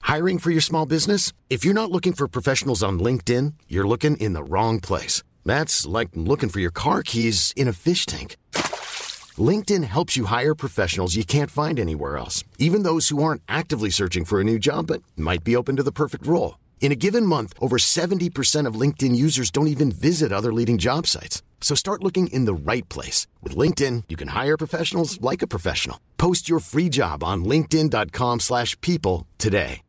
Hiring for your small business? If you're not looking for professionals on LinkedIn, you're looking in the wrong place. That's like looking for your car keys in a fish tank. LinkedIn helps you hire professionals you can't find anywhere else, even those who aren't actively searching for a new job but might be open to the perfect role. In a given month, over 70% of LinkedIn users don't even visit other leading job sites. So start looking in the right place. With LinkedIn, you can hire professionals like a professional. Post your free job on linkedin.com/people today.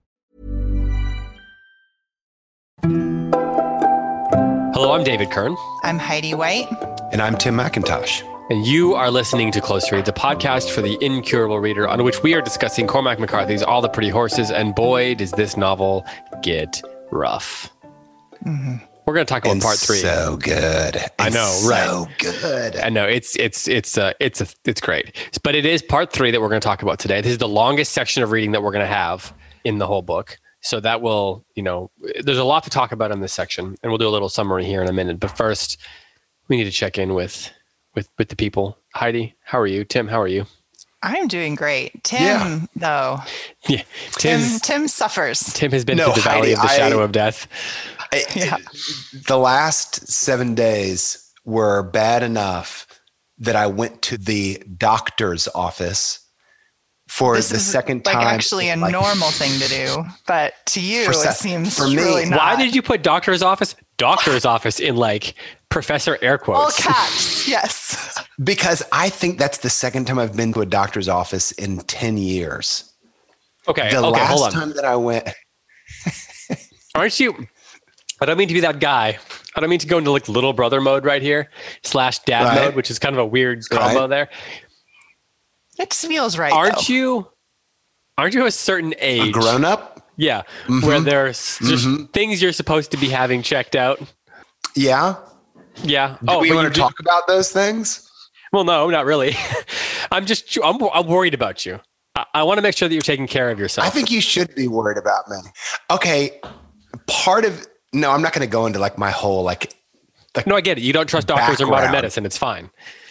Hello, I'm David Kern. I'm Heidi White. And I'm Tim McIntosh. And you are listening to Close Reads, a podcast for the incurable reader, on which we are discussing Cormac McCarthy's All the Pretty Horses. And boy, does this novel get rough. Mm-hmm. We're going to talk about part 3. So good. I know, right? So good. I know it's great. But it is part 3 that we're going to talk about today. This is the longest section of reading that we're going to have in the whole book. So that will, there's a lot to talk about in this section, and we'll do a little summary here in a minute. But first, we need to check in with the people. Heidi, how are you? Tim, how are you? I'm doing great. Tim, though. Yeah, Tim suffers. Tim has been through the valley of the shadow of death. The last 7 days were bad enough that I went to the doctor's office for the second time. Like actually a normal thing to do, but to you, it seems for me, really not. Why did you put doctor's office in like Professor air quotes? All caps, yes. Because I think that's the second time I've been to a doctor's office in 10 years. Okay, the hold on. last time that I went. Aren't you? I don't mean to be that guy. I don't mean to go into like little brother mode right here /dad mode, which is kind of a weird combo there. It feels right. Aren't you a certain age? A grown up? Yeah. Mm-hmm. Where there's just things you're supposed to be having checked out. Yeah. Yeah. Do we want to talk about those things? Well, no, not really. I'm worried about you. I want to make sure that you're taking care of yourself. I think you should be worried about me. Okay. No, I'm not going to go into like my whole like. No, I get it. You don't trust doctors or modern medicine. It's fine.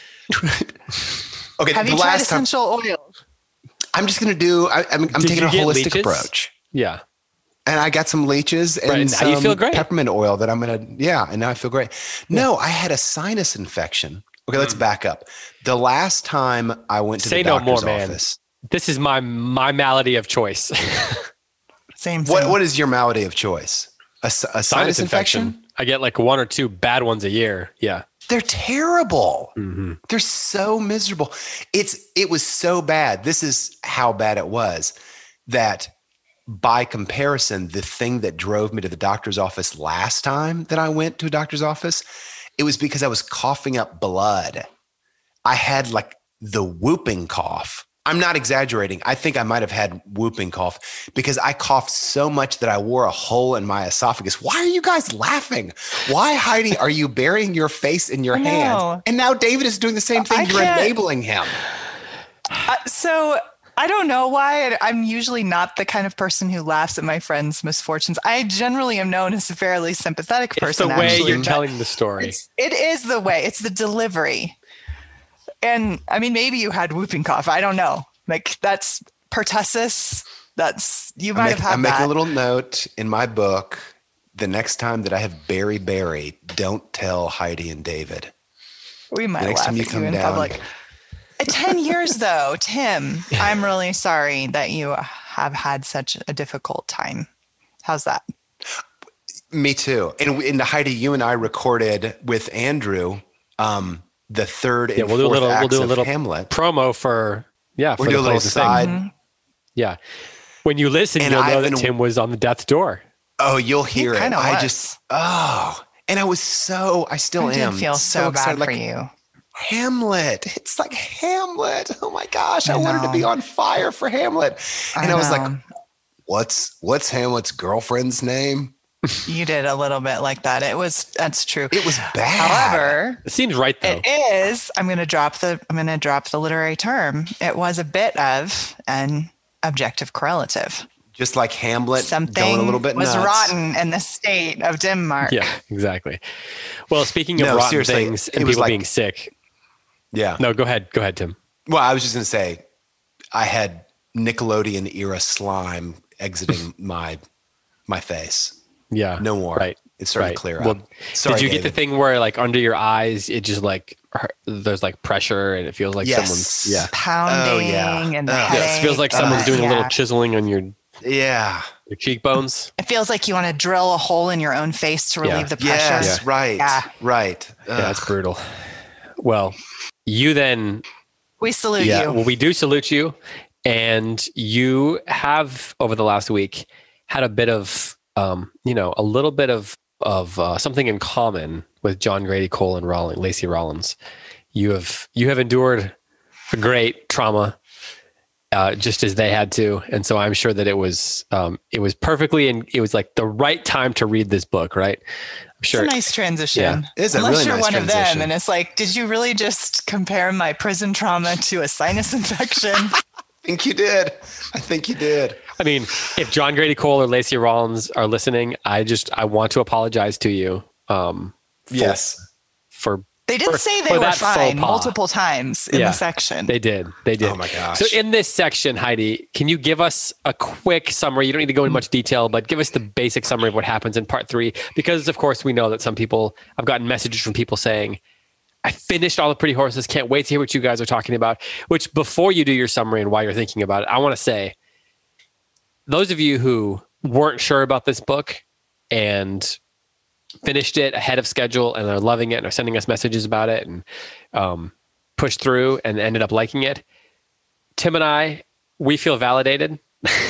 Okay. Have you tried essential oils? I'm just going to do. I'm taking a holistic approach. Yeah. And I got some leeches and some you feel great. Peppermint oil that I'm going to. Yeah, and now I feel great. No, I had a sinus infection. Okay, let's back up. The last time I went to the doctor's office. This is my malady of choice. Same. What is your malady of choice? A sinus infection? I get like 1 or 2 bad ones a year. Yeah. They're terrible. Mm-hmm. They're so miserable. It was so bad. This is how bad it was that by comparison, the thing that drove me to the doctor's office last time that I went to a doctor's office, it was because I was coughing up blood. I had like the whooping cough. I'm not exaggerating. I think I might have had whooping cough because I coughed so much that I wore a hole in my esophagus. Why are you guys laughing? Why, Heidi, are you burying your face in your hands? And now David is doing the same thing. You're enabling him. So I don't know why. I'm usually not the kind of person who laughs at my friends' misfortunes. I generally am known as a fairly sympathetic person. It's the way you're telling the story. It is the way. It's the delivery. And I mean, maybe you had whooping cough. I don't know. Like that's pertussis. You might have had that. I'm making a little note in my book. The next time that I have berry, don't tell Heidi and David. We might laugh at you in public. 10 years though, Tim, I'm really sorry that you have had such a difficult time. How's that? Me too. And Heidi, you and I recorded with Andrew, the third and fourth acts of Hamlet. Promo for we'll do a little side. Mm-hmm. Yeah. When you listen, you'll know that Tim was on the death's door. Oh, you'll hear it. And I still am. I feel so bad for you. Hamlet. It's like Hamlet. Oh my gosh. I wanted to be on fire for Hamlet. And I was like, what's Hamlet's girlfriend's name? You did a little bit like that. That's true. It was bad. However, it seems right though. It is. I'm going to drop the literary term. It was a bit of an objective correlative. Just like Hamlet, something going a little bit was nuts. rotten in the state of Denmark. Yeah, exactly. Well, speaking of rotten things and people being sick. Yeah. No, go ahead. Go ahead, Tim. Well, I was just going to say, I had Nickelodeon era slime exiting my face. Yeah. No more. Right. It's starting to clear up. Well, did you get the thing where like under your eyes, it just like, there's like pressure and it feels like someone's pounding and the headache. Yes, it feels like someone's doing a little chiseling on your cheekbones. It feels like you want to drill a hole in your own face to relieve the pressure. Yes, right. Yeah. Right. Yeah, that's brutal. Well, we salute you. Well, we do salute you. And you have over the last week had a bit of, a little bit of something in common with John Grady Cole and Lacey Rawlins. You have endured a great trauma, just as they had to, and so I'm sure that it was perfectly, and it was like the right time to read this book, right? I'm sure it's a nice transition. Yeah, it's a really nice transition. Unless you're one of them, and it's like, did you really just compare my prison trauma to a sinus infection? I think you did. I mean, if John Grady Cole or Lacey Rawlins are listening, I want to apologize to you. They did say they were fine multiple times in the section. They did. Oh my gosh. So in this section, Heidi, can you give us a quick summary? You don't need to go into much detail, but give us the basic summary of what happens in part 3. Because of course we know that I've gotten messages from people saying, I finished all the Pretty Horses. Can't wait to hear what you guys are talking about. Which, before you do your summary and why you're thinking about it, I want to say, those of you who weren't sure about this book and finished it ahead of schedule and are loving it and are sending us messages about it and pushed through and ended up liking it, Tim and I, we feel validated.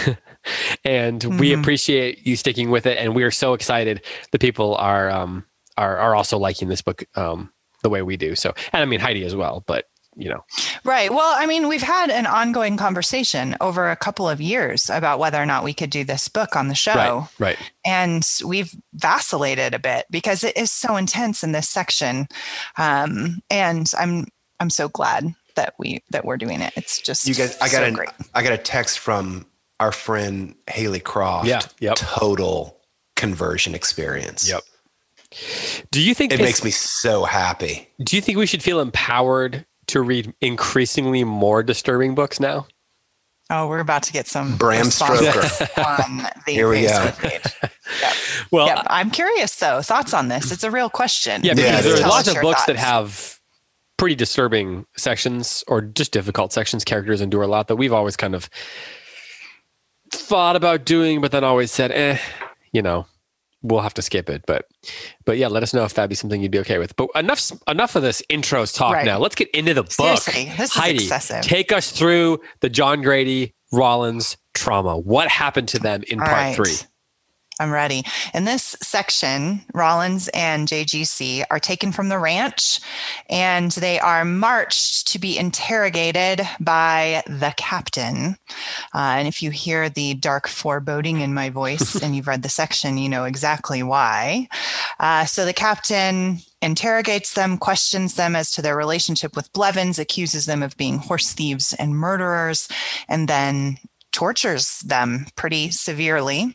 And we appreciate you sticking with it. And we are so excited that people are also liking this book the way we do. So, and I mean, Heidi as well, but Right. Well, I mean, we've had an ongoing conversation over a couple of years about whether or not we could do this book on the show. Right. And we've vacillated a bit because it is so intense in this section. And I'm so glad that we're doing it. It's just you guys. I got a text from our friend Haley Croft. Yeah. Yep. Total conversion experience. Yep. Do you think it makes me so happy? Do you think we should feel empowered to read increasingly more disturbing books now? Oh, we're about to get some Bram Stoker on the Here we go. page. Yep. Well, I'm curious though. Thoughts on this? It's a real question. Yeah, because there's lots of books that have pretty disturbing sections or just difficult sections. Characters endure a lot that we've always kind of thought about doing, but then always said, we'll have to skip it. But yeah, let us know if that'd be something you'd be okay with. But enough of this intros talk now. Let's get into the book. Seriously, this Heidi, is excessive. Take us through the John Grady Rawlins trauma. What happened to them in part 3? I'm ready. In this section, Rawlins and JGC are taken from the ranch and they are marched to be interrogated by the captain. And if you hear the dark foreboding in my voice and you've read the section, you know exactly why. So the captain interrogates them, questions them as to their relationship with Blevins, accuses them of being horse thieves and murderers, and then tortures them pretty severely.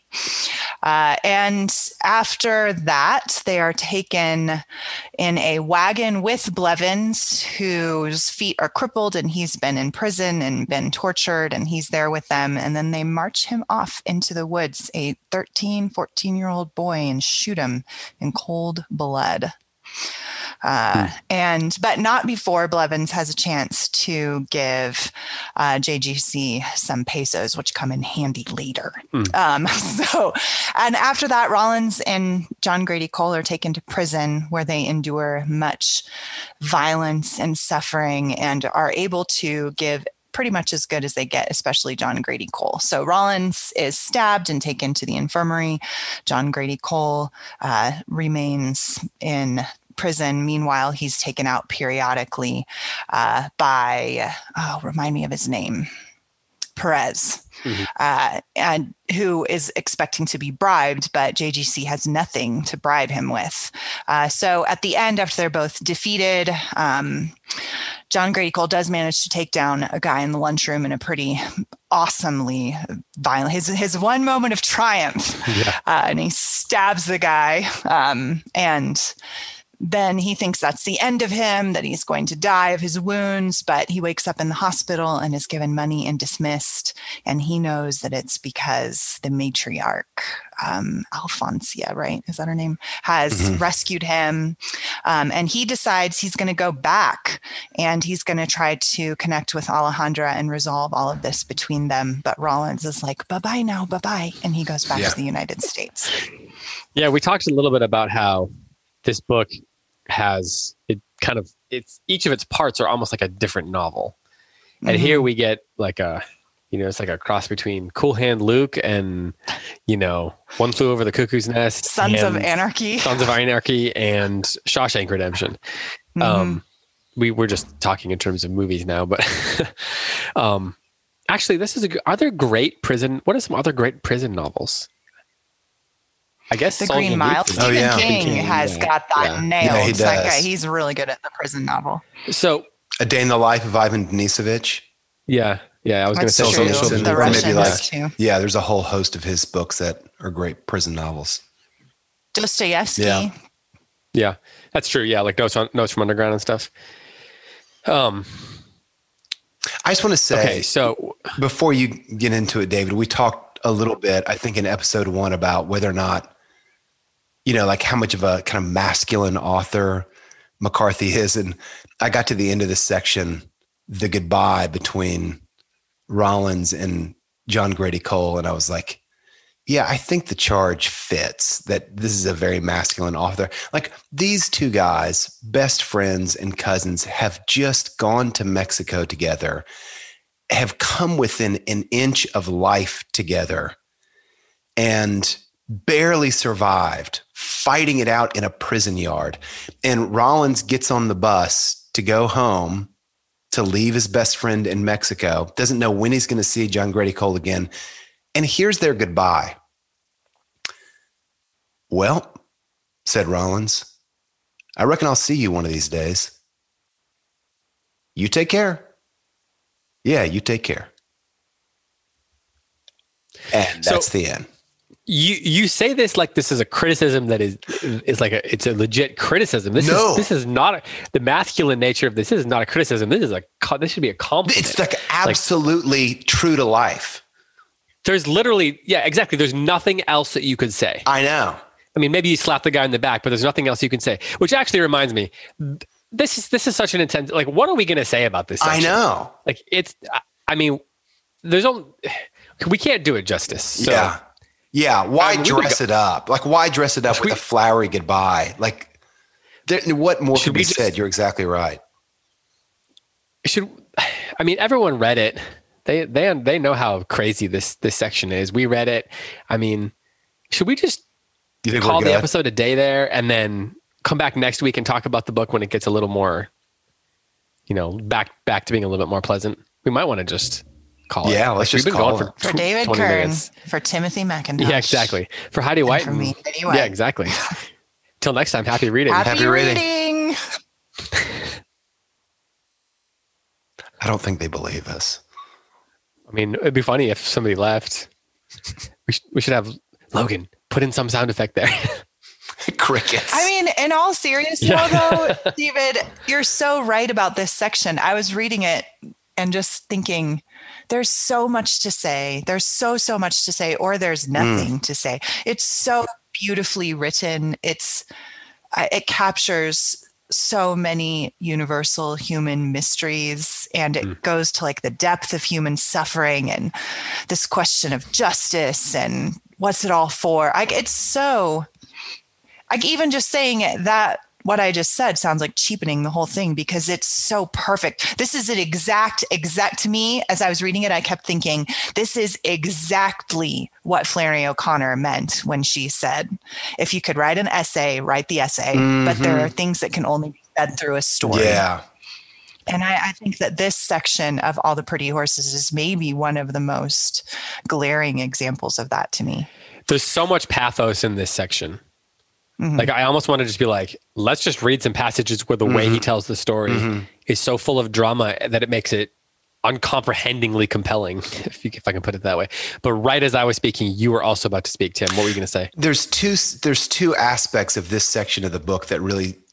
And after that, they are taken in a wagon with Blevins, whose feet are crippled, and he's been in prison and been tortured, and he's there with them. And then they march him off into the woods, a 13, 14-year-old boy, and shoot him in cold blood. But not before Blevins has a chance to give JGC some pesos, which come in handy later. And after that, Rawlins and John Grady Cole are taken to prison, where they endure much violence and suffering and are able to give pretty much as good as they get, especially John Grady Cole. So Rawlins is stabbed and taken to the infirmary. John Grady Cole remains in prison. Meanwhile, he's taken out periodically by, remind me of his name, Perez, and who is expecting to be bribed, but JGC has nothing to bribe him with. So at the end, after they're both defeated, John Grady Cole does manage to take down a guy in the lunchroom in a pretty awesomely violent, his one moment of triumph. And he stabs the guy, and then he thinks that's the end of him, that he's going to die of his wounds, but he wakes up in the hospital and is given money and dismissed. And he knows that it's because the matriarch, Alfonsia, right? Is that her name? Has rescued him. And he decides he's going to go back and he's going to try to connect with Alejandra and resolve all of this between them. But Rollins is like, bye-bye now, bye-bye. And he goes back to the United States. Yeah, we talked a little bit about how this book has it's each of its parts are almost like a different novel. And here we get like it's like a cross between Cool Hand Luke and, One Flew Over the Cuckoo's Nest. Sons of Anarchy and Shawshank Redemption. We were just talking in terms of movies now, but actually what are some other great prison novels? I guess The Green Mile. Stephen King has got that nailed. Yeah, he does. That guy, he's really good at the prison novel. So A Day in the Life of Ivan Denisovich. Yeah, I was going to say true. The Russians too. Yeah, there's a whole host of his books that are great prison novels. Dostoevsky. Yeah, that's true. Yeah, like Notes from Underground and stuff. I just want to say, okay, so before you get into it, David, we talked a little bit, I think in episode 1 about whether or not, like how much of a kind of masculine author McCarthy is. And I got to the end of this section, the goodbye between Rollins and John Grady Cole. And I was like, yeah, I think the charge fits that this is a very masculine author. Like these two guys, best friends and cousins, have just gone to Mexico together, have come within an inch of life together, and barely survived fighting it out in a prison yard. And Rollins gets on the bus to go home to leave his best friend in Mexico, doesn't know when he's going to see John Grady Cole again. And here's their goodbye. Well, said Rollins, I reckon I'll see you one of these days. You take care. Yeah, you take care. And that's the end. You say this like this is a criticism that is like it's a legit criticism. This is not the masculine nature of this is not a criticism. This should be a compliment. It's like absolutely true to life. There's literally, exactly. There's nothing else that you could say. I know. I mean, maybe you slap the guy in the back, but there's nothing else you can say. Which actually reminds me, this is such an intense. Like, what are we going to say about this section? I know. Like we can't do it justice. So. Yeah. Yeah, why dress it up? Like, why dress it up with a flowery goodbye? Like, what more could be said? You're exactly right. Everyone read it. They know how crazy this section is. We read it. I mean, should we just call the episode a day there and then come back next week and talk about the book when it gets a little more, back to being a little bit more pleasant? We might want to just call it. Yeah, let's just call it. For David Kern, for Timothy McIntosh. Yeah, exactly. For Heidi White. For me, anyway. Yeah, exactly. Till next time, happy reading. Happy reading. I don't think they believe us. I mean, it'd be funny if somebody left. We should have Logan put in some sound effect there. Crickets. I mean, in all seriousness, though, David, you're so right about this section. I was reading it and just thinking, there's so much to say. There's so much to say, or there's nothing to say. It's so beautifully written. It captures so many universal human mysteries, and it goes to like the depth of human suffering and this question of justice and what's it all for. It's so, even just saying it, that what I just said sounds like cheapening the whole thing because it's so perfect. This is an exact to me. As I was reading it, I kept thinking, this is exactly what Flannery O'Connor meant when she said, if you could write an essay, write the essay, but there are things that can only be said through a story. Yeah. And I think that this section of All the Pretty Horses is maybe one of the most glaring examples of that to me. There's so much pathos in this section. Like, I almost want to just be like, let's just read some passages where the way he tells the story is so full of drama that it makes it uncomprehendingly compelling, if I can put it that way. But right as I was speaking, you were also about to speak, Tim. What were you going to say? There's two aspects of this section of the book that really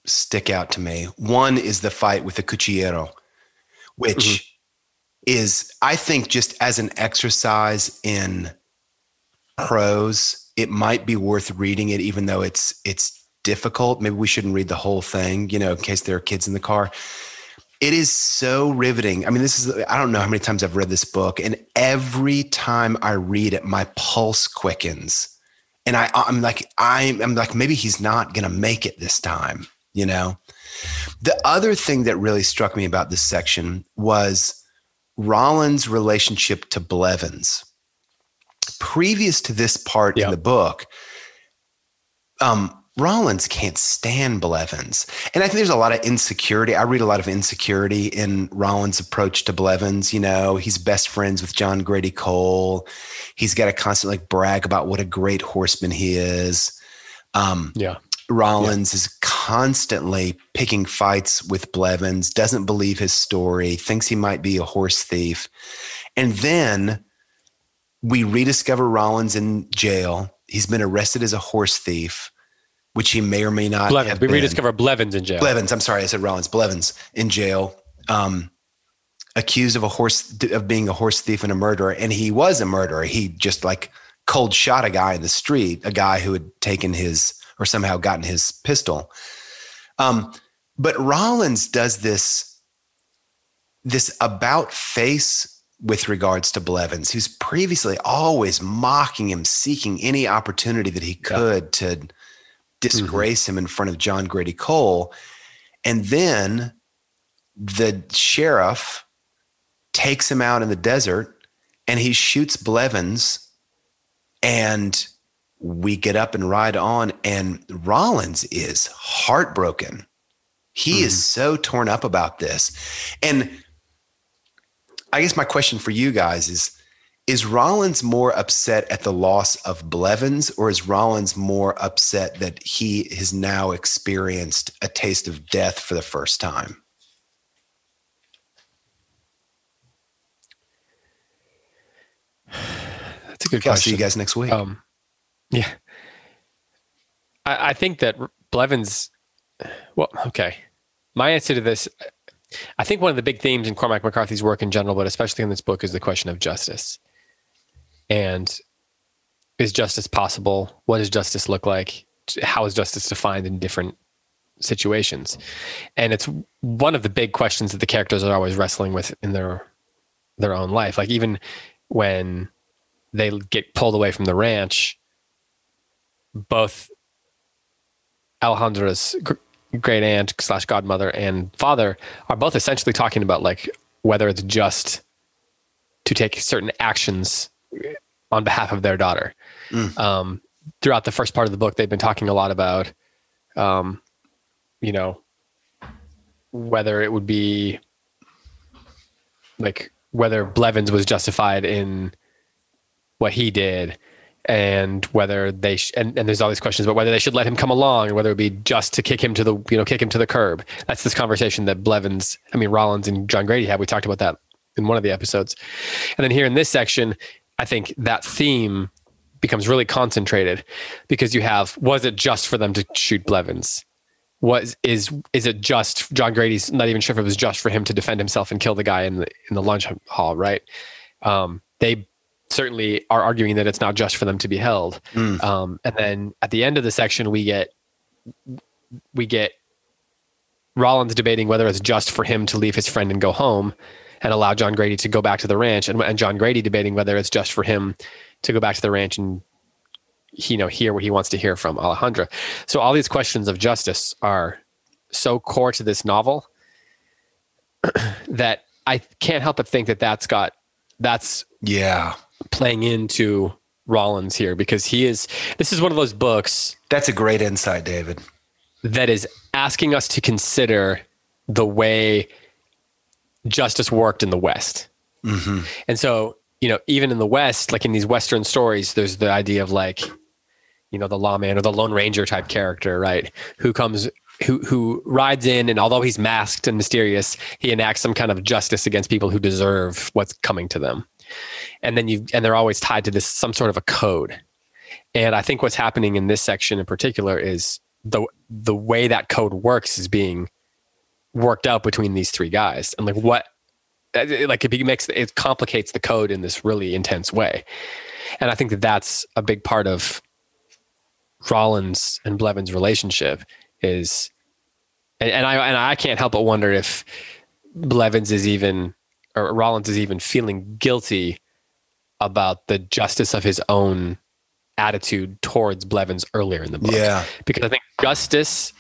stick out to me. One is the fight with the Cuchillero, which is, I think, just as an exercise in prose, it might be worth reading it, even though it's difficult. Maybe we shouldn't read the whole thing, in case there are kids in the car. It is so riveting. I mean, I don't know how many times I've read this book, and every time I read it, my pulse quickens. And I'm like, maybe he's not going to make it this time, The other thing that really struck me about this section was Rollins' relationship to Blevins. Previous to this part in the book, Rollins can't stand Blevins. And I think there's a lot of insecurity. I read a lot of insecurity in Rollins' approach to Blevins. He's best friends with John Grady Cole. He's got to constantly brag about what a great horseman he is. Rollins is constantly picking fights with Blevins, doesn't believe his story, thinks he might be a horse thief. And then we rediscover Rollins in jail. He's been arrested as a horse thief, which he may or may not have been. We rediscover Blevins in jail. Blevins, I'm sorry, I said Rollins. Blevins in jail, accused of being a horse thief and a murderer. And he was a murderer. He just cold shot a guy in the street, a guy who had taken or somehow gotten his pistol. But Rollins does this about face with regards to Blevins, who's previously always mocking him, seeking any opportunity that he could to disgrace him in front of John Grady Cole. And then the sheriff takes him out in the desert and he shoots Blevins, and we get up and ride on, and Rollins is heartbroken. He is so torn up about this. And I guess my question for you guys is Rollins more upset at the loss of Blevins, or is Rollins more upset that he has now experienced a taste of death for the first time? That's a good question. I'll see you guys next week. I think that Blevins, my answer to this, I think one of the big themes in Cormac McCarthy's work in general, but especially in this book, is the question of justice. And is justice possible? What does justice look like? How is justice defined in different situations? And it's one of the big questions that the characters are always wrestling with in their own life. Like even when they get pulled away from the ranch, both Alejandra's great aunt / godmother and father are both essentially talking about whether it's just to take certain actions on behalf of their daughter. Throughout the first part of the book, they've been talking a lot about, whether it would be whether Blevins was justified in what he did, and whether they and there's all these questions about whether they should let him come along, or whether it would be just to kick him to the curb. That's this conversation that Rollins and John Grady had. We talked about that in one of the episodes. And then here in this section, I think that theme becomes really concentrated, because you have, was it just for them to shoot Blevins? Is it just, John Grady's not even sure if it was just for him to defend himself and kill the guy in the lunch hall, right? They certainly are arguing that it's not just for them to be held. And then at the end of the section, we get Rollins debating whether it's just for him to leave his friend and go home and allow John Grady to go back to the ranch, and John Grady debating whether it's just for him to go back to the ranch and hear what he wants to hear from Alejandra. So all these questions of justice are so core to this novel that I can't help but think that that's playing into Rollins here, because this is one of those books. That's a great insight, David. That is asking us to consider the way justice worked in the West. And so, even in the West, like in these Western stories, there's the idea of the lawman or the Lone Ranger type character, right? Who rides in, and although he's masked and mysterious, he enacts some kind of justice against people who deserve what's coming to them. And they're always tied to some sort of a code. And I think what's happening in this section in particular is the way that code works is being worked out between these three guys, and it complicates the code in this really intense way. And I think that that's a big part of Rollins and Blevins' relationship is, and I can't help but wonder if Rollins is even feeling guilty about the justice of his own attitude towards Blevins earlier in the book. Yeah. Because I think justice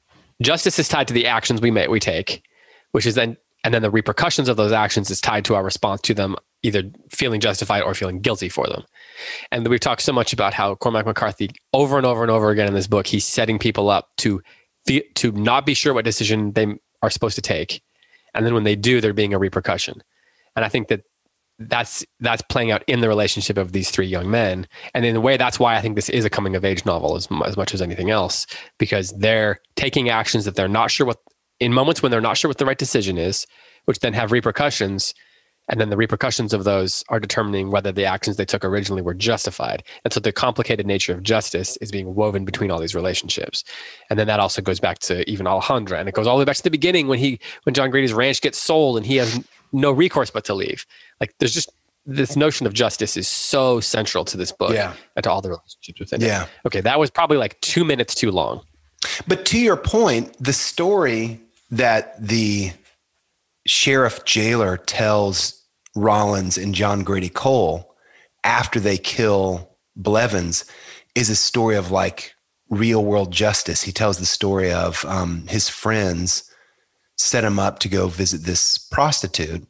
is tied to the actions we take, which is then the repercussions of those actions is tied to our response to them, either feeling justified or feeling guilty for them. And we've talked so much about how Cormac McCarthy, over and over and over again in this book, he's setting people up to not be sure what decision they are supposed to take. And then when they do, there being a repercussion. And I think that's playing out in the relationship of these three young men. And in a way, that's why I think this is a coming of age novel as much as anything else, because they're taking actions that they're not sure in moments when they're not sure what the right decision is, which then have repercussions. And then the repercussions of those are determining whether the actions they took originally were justified. And so the complicated nature of justice is being woven between all these relationships. And then that also goes back to even Alejandra. And it goes all the way back to the beginning when John Grady's ranch gets sold and he has no recourse but to leave. Like, there's just this notion of justice is so central to this book and to all the relationships within it. Okay, that was probably like 2 minutes too long. But to your point, the story that the sheriff jailer tells Rollins and John Grady Cole after they kill Blevins is a story of like real world justice. He tells the story of his friends set him up to go visit this prostitute,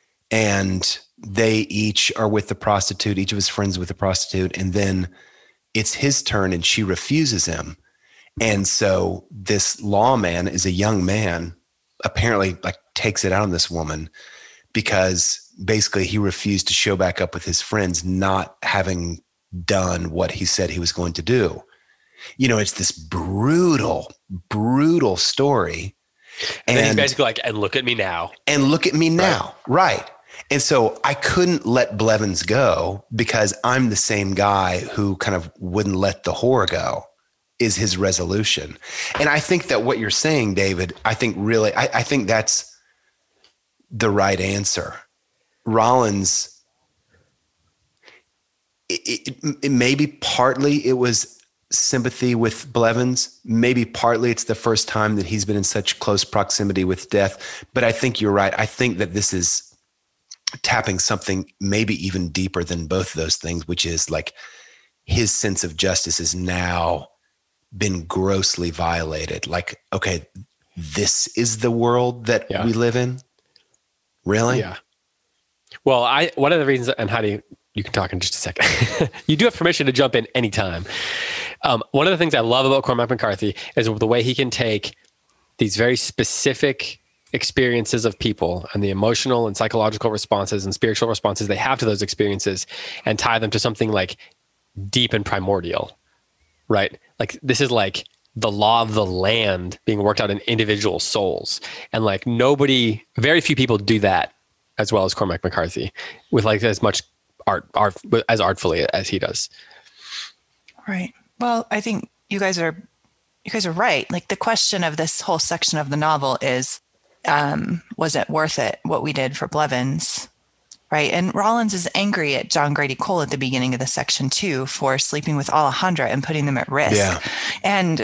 and they each are with the prostitute, each of his friends with the prostitute, and then it's his turn and she refuses him. And so this lawman is a young man, apparently like takes it out on this woman because basically he refused to show back up with his friends, not having done what he said he was going to do. It's this brutal, brutal story. And he's basically like, and look at me now. And look at me now. Right. And so I couldn't let Blevins go because I'm the same guy who kind of wouldn't let the whore go, is his resolution. And I think that what you're saying, David, I think that's the right answer. Rollins, it maybe partly it was sympathy with Blevins. Maybe partly it's the first time that he's been in such close proximity with death. But I think you're right. I think that this is tapping something maybe even deeper than both of those things, which is like his sense of justice has now been grossly violated. Like, okay, this is the world that we live in? Really? Yeah. Well, one of the reasons, and Heidi, you can talk in just a second. You do have permission to jump in anytime. One of the things I love about Cormac McCarthy is the way he can take these very specific experiences of people and the emotional and psychological responses and spiritual responses they have to those experiences and tie them to something like deep and primordial, right? Like, this is like the law of the land being worked out in individual souls. And like very few people do that as well as Cormac McCarthy with like as much art as artfully as he does. Right. Well, I think you guys are right. Like, the question of this whole section of the novel is, was it worth it, what we did for Blevins? Right. And Rollins is angry at John Grady Cole at the beginning of the section too, for sleeping with Alejandra and putting them at risk. Yeah. And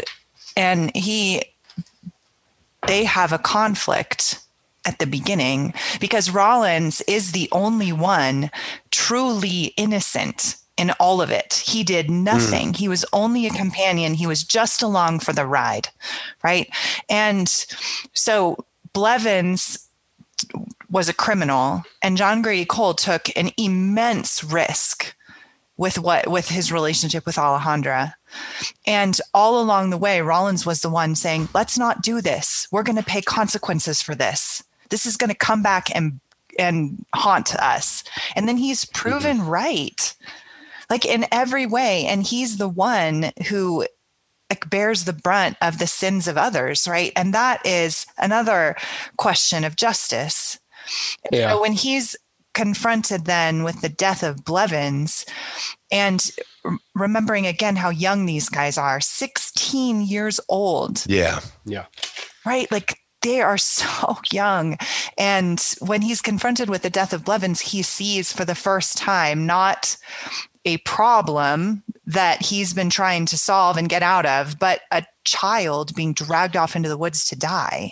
they have a conflict at the beginning because Rollins is the only one truly innocent in all of it. He did nothing. He was only a companion. He was just along for the ride. Right. And so Blevins was a criminal, and John Grady Cole took an immense risk with his relationship with Alejandra. And all along the way, Rollins was the one saying, let's not do this. We're going to pay consequences for this. This is going to come back and haunt us. And then he's proven right, like in every way. And he's the one who bears the brunt of the sins of others, right? And that is another question of justice. Yeah. So when he's confronted then with the death of Blevins, and remembering again how young these guys are, 16 years old. Yeah. Yeah. Right? Like they are so young. And when he's confronted with the death of Blevins, he sees for the first time not a problem that he's been trying to solve and get out of, but a child being dragged off into the woods to die.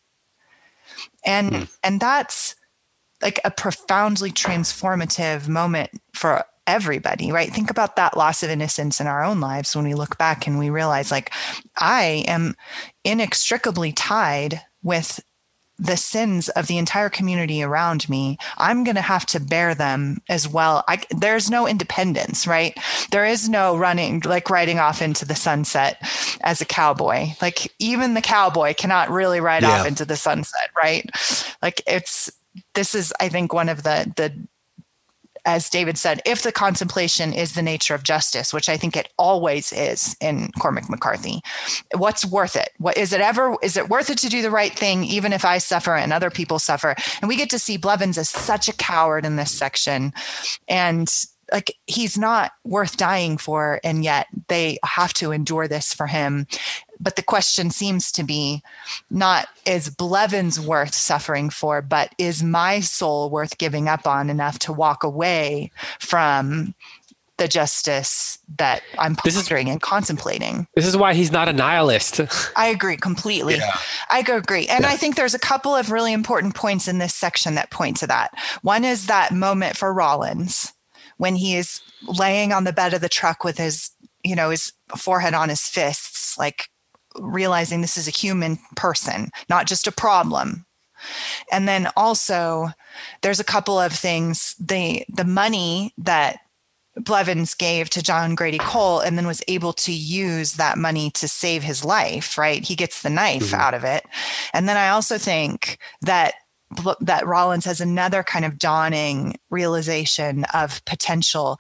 And that's like a profoundly transformative moment for everybody, right? Think about that loss of innocence in our own lives when we look back and we realize, like, I am inextricably tied with the sins of the entire community around me. I'm going to have to bear them as well. There's no independence, right? There is no riding off into the sunset as a cowboy. Like even the cowboy cannot really ride off into the sunset, right? Like this is, I think, one of the as David said, if the contemplation is the nature of justice, which I think it always is in Cormac McCarthy, what's worth it? Is it worth it to do the right thing, even if I suffer and other people suffer? And we get to see Blevins as such a coward in this section. And like, he's not worth dying for. And yet they have to endure this for him. But the question seems to be not, is Blevins worth suffering for, but is my soul worth giving up on enough to walk away from the justice that I'm pondering and contemplating? This is why he's not a nihilist. I agree completely. Yeah. I agree. And I think there's a couple of really important points in this section that point to that. One is that moment for Rollins when he is laying on the bed of the truck with his forehead on his fists, like realizing this is a human person, not just a problem. And then also there's a couple of things, the money that Blevins gave to John Grady Cole and then was able to use that money to save his life, right? He gets the knife out of it. And then I also think that Rollins has another kind of dawning realization of potential,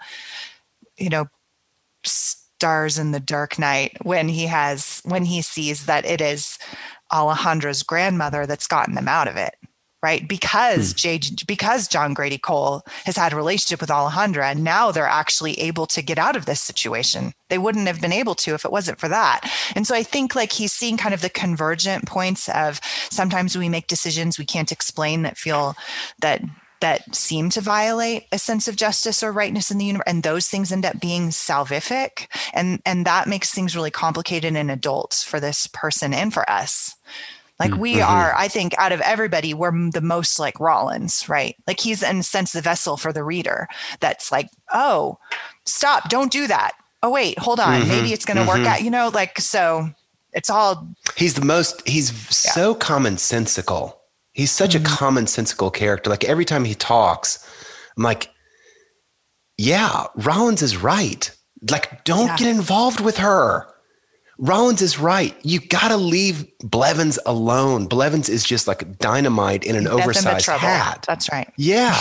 stars in the dark night when he sees that it is Alejandra's grandmother that's gotten them out of it, right? Because John Grady Cole has had a relationship with Alejandra, and now they're actually able to get out of this situation. They wouldn't have been able to if it wasn't for that. And so I think like he's seeing kind of the convergent points of sometimes we make decisions we can't explain that seem to violate a sense of justice or rightness in the universe. And those things end up being salvific. And that makes things really complicated and adult for this person and for us. Like we are, I think out of everybody, we're the most like Rollins, right? Like he's in a sense the vessel for the reader that's like, oh, stop, don't do that. Oh, wait, hold on. Maybe it's going to work out, so it's all. He's so commonsensical. He's such a commonsensical character. Like every time he talks, I'm like, yeah, Rollins is right. Like, don't get involved with her. Rollins is right. You got to leave Blevins alone. Blevins is just like dynamite in an oversized hat. That's right. Yeah.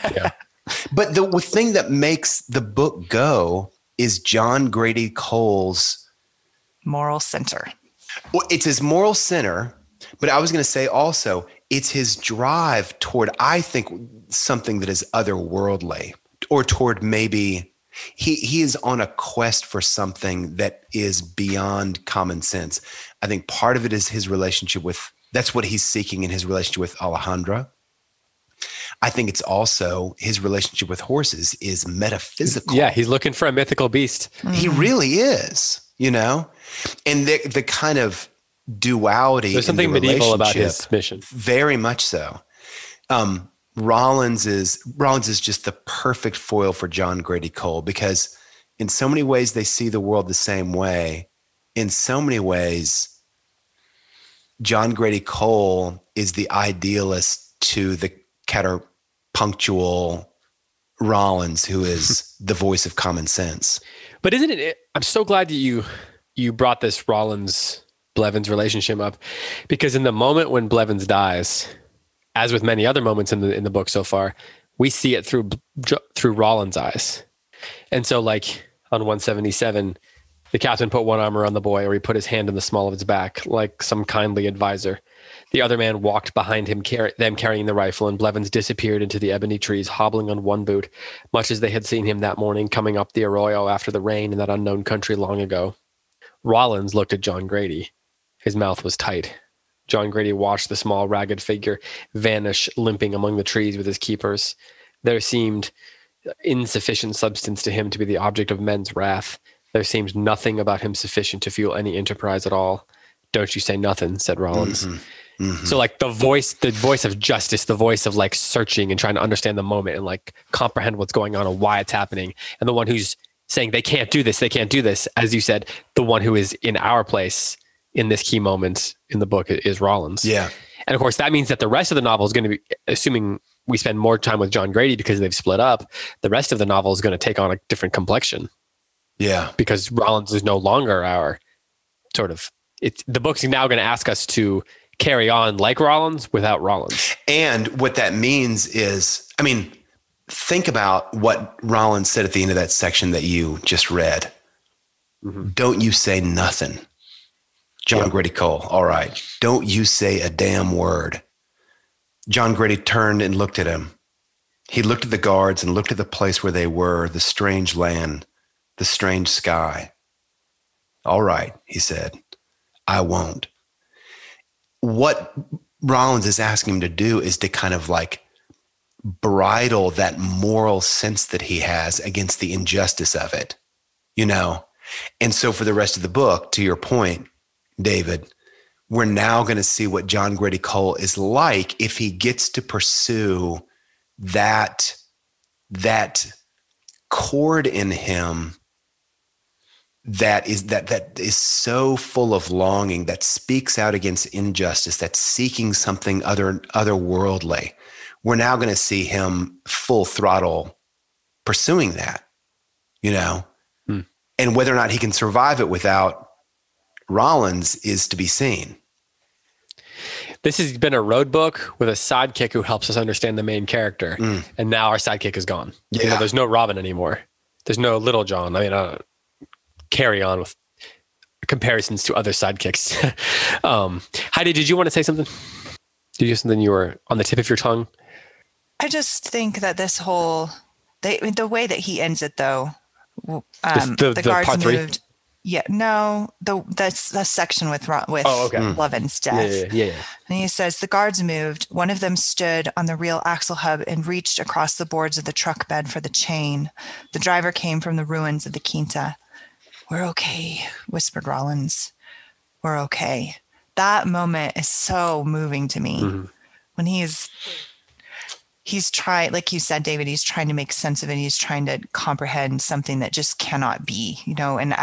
But the thing that makes the book go is John Grady Cole's moral center. Well, it's his moral center, but I was going to say also, it's his drive toward, I think, something that is otherworldly, or toward maybe he is on a quest for something that is beyond common sense. I think part of it is his relationship that's what he's seeking in his relationship with Alejandra. I think it's also his relationship with horses is metaphysical. Yeah, he's looking for a mythical beast. He really is, and the kind of duality. There's something medieval about his mission. Very much so. Rollins is just the perfect foil for John Grady Cole, because in so many ways they see the world the same way. In so many ways, John Grady Cole is the idealist to the counterpunctual Rollins, who is the voice of common sense. But isn't it? I'm so glad that you brought this Rollins-Blevins relationship up, because in the moment when Blevins dies, as with many other moments in the book so far, we see it through Rollins' eyes. And so, like on 177, The captain put one arm around the boy, or he put his hand in the small of his back, like some kindly advisor. The other man walked behind him, them carrying the rifle, and Blevins disappeared into the ebony trees, hobbling on one boot, much as they had seen him that morning coming up the arroyo after the rain in that unknown country long ago. Rollins looked at John Grady. His mouth was tight. John Grady watched the small, ragged figure vanish, limping among the trees with his keepers. There seemed insufficient substance to him to be the object of men's wrath. There seemed nothing about him sufficient to fuel any enterprise at all. Don't you say nothing, said Rollins. Mm-hmm. Mm-hmm. So like the voice of justice, the voice of like searching and trying to understand the moment and like comprehend what's going on and why it's happening. And the one who's saying they can't do this, as you said, the one who is in our place in this key moment in the book is Rollins. Yeah. And of course, that means that the rest of the novel is going to be, assuming we spend more time with John Grady because they've split up, the rest of the novel is going to take on a different complexion. Yeah. Because Rollins is no longer our sort of, the book's now going to ask us to carry on like Rollins without Rollins. And what that means is, I mean, think about what Rollins said at the end of that section that you just read. Mm-hmm. Don't you say nothing. John Grady Cole. All right. Don't you say a damn word. John Grady turned and looked at him. He looked at the guards and looked at the place where they were, the strange land, the strange sky. All right, he said. I won't. What Rollins is asking him to do is to kind of like bridle that moral sense that he has against the injustice of it, you know? And so for the rest of the book, to your point, David, we're now going to see what John Grady Cole is like if he gets to pursue that chord in him that is so full of longing, that speaks out against injustice, that's seeking something otherworldly. We're now going to see him full throttle pursuing that, you know, and whether or not he can survive it without Rollins is to be seen. This has been a road book with a sidekick who helps us understand the main character. And now our sidekick is gone. Yeah. You know, there's no Robin anymore. There's no Little John. I mean, carry on with comparisons to other sidekicks. Heidi, did you want to say something? Did you have something you were on the tip of your tongue? I just think that this whole, the way that he ends it though, the guards part moved. 3? Yeah, no, that's the section with Blevins' death. Yeah. And he says, the guards moved. One of them stood on the rear axle hub and reached across the boards of the truck bed for the chain. The driver came from the ruins of the Quinta. We're okay, whispered Rollins. We're okay. That moment is so moving to me. When he's trying, like you said, David, he's trying to make sense of it. He's trying to comprehend something that just cannot be, you know, and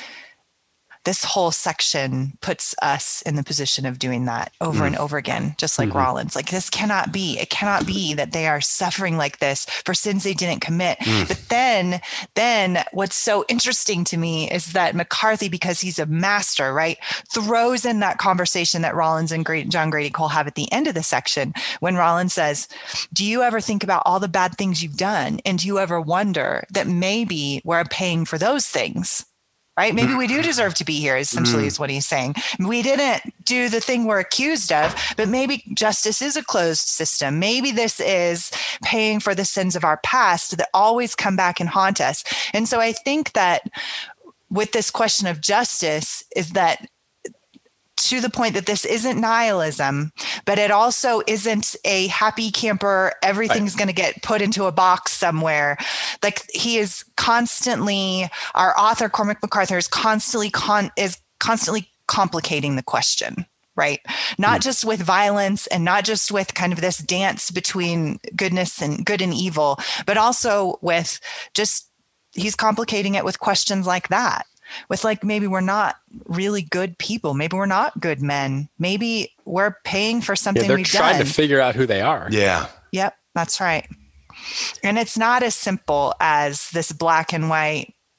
this whole section puts us in the position of doing that over and over again, just like Rollins. Like, this cannot be. It cannot be that they are suffering like this for sins they didn't commit. But then what's so interesting to me is that McCarthy, because he's a master, right, throws in that conversation that Rollins and John Grady Cole have at the end of the section when Rollins says, do you ever think about all the bad things you've done? And do you ever wonder that maybe we're paying for those things? Right? Maybe we do deserve to be here, essentially, is what he's saying. We didn't do the thing we're accused of, but maybe justice is a closed system. Maybe this is paying for the sins of our past that always come back and haunt us. And so I think that with this question of justice is that, to the point that this isn't nihilism, but it also isn't a happy camper, everything's going to get put into a box somewhere. Like, he is constantly, our author, Cormac McCarthy, is constantly complicating the question, right? Not just with violence and not just with kind of this dance between goodness and good and evil, but also with just, he's complicating it with questions like that. With like, maybe we're not really good people. Maybe we're not good men. Maybe we're paying for something we've done. They're trying to figure out who they are. Yeah. Yep, that's right. And it's not as simple as this black and white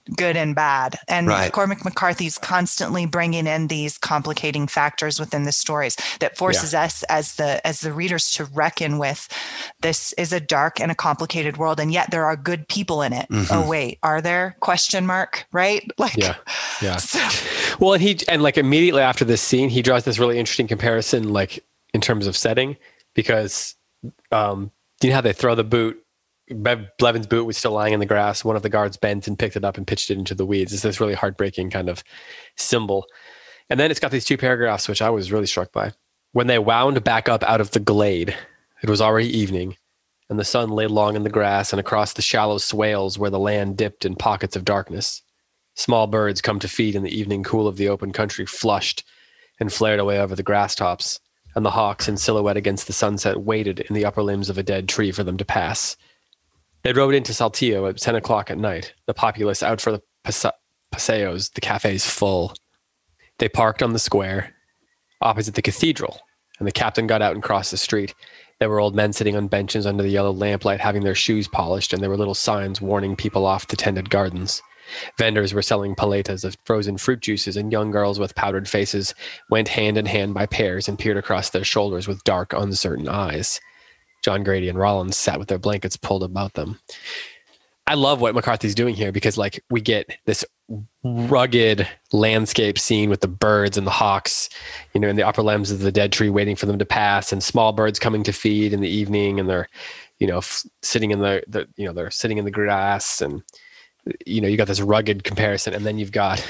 good and bad. And Right. Cormac McCarthy's constantly bringing in these complicating factors within the stories that forces us as the readers to reckon with, this is a dark and a complicated world, and yet there are good people in it. Mm-hmm. Oh wait, are there? Question mark, right? Like, Yeah. so, Well, and like immediately after this scene, he draws this really interesting comparison, like in terms of setting, because you know how they throw the boot. Blevins' boot was still lying in the grass. One of the guards bent and picked it up and pitched it into the weeds. It's this really heartbreaking kind of symbol. And then it's got these two paragraphs, which I was really struck by. When they wound back up out of the glade, it was already evening, and the sun lay long in the grass and across the shallow swales where the land dipped in pockets of darkness. Small birds come to feed in the evening cool of the open country flushed and flared away over the grass tops, and the hawks in silhouette against the sunset waited in the upper limbs of a dead tree for them to pass. They rode into Saltillo at 10 o'clock at night, the populace out for the paseos, the cafes full. They parked on the square opposite the cathedral, and the captain got out and crossed the street. There were old men sitting on benches under the yellow lamplight having their shoes polished, and there were little signs warning people off the tended gardens. Vendors were selling paletas of frozen fruit juices, and young girls with powdered faces went hand in hand by pairs and peered across their shoulders with dark, uncertain eyes. John Grady and Rollins sat with their blankets pulled about them. I love what McCarthy's doing here because, like, we get this rugged landscape scene with the birds and the hawks, you know, in the upper limbs of the dead tree waiting for them to pass, and small birds coming to feed in the evening, and they're, you know, sitting in they're sitting in the grass, and, you know, you got this rugged comparison, and then you've got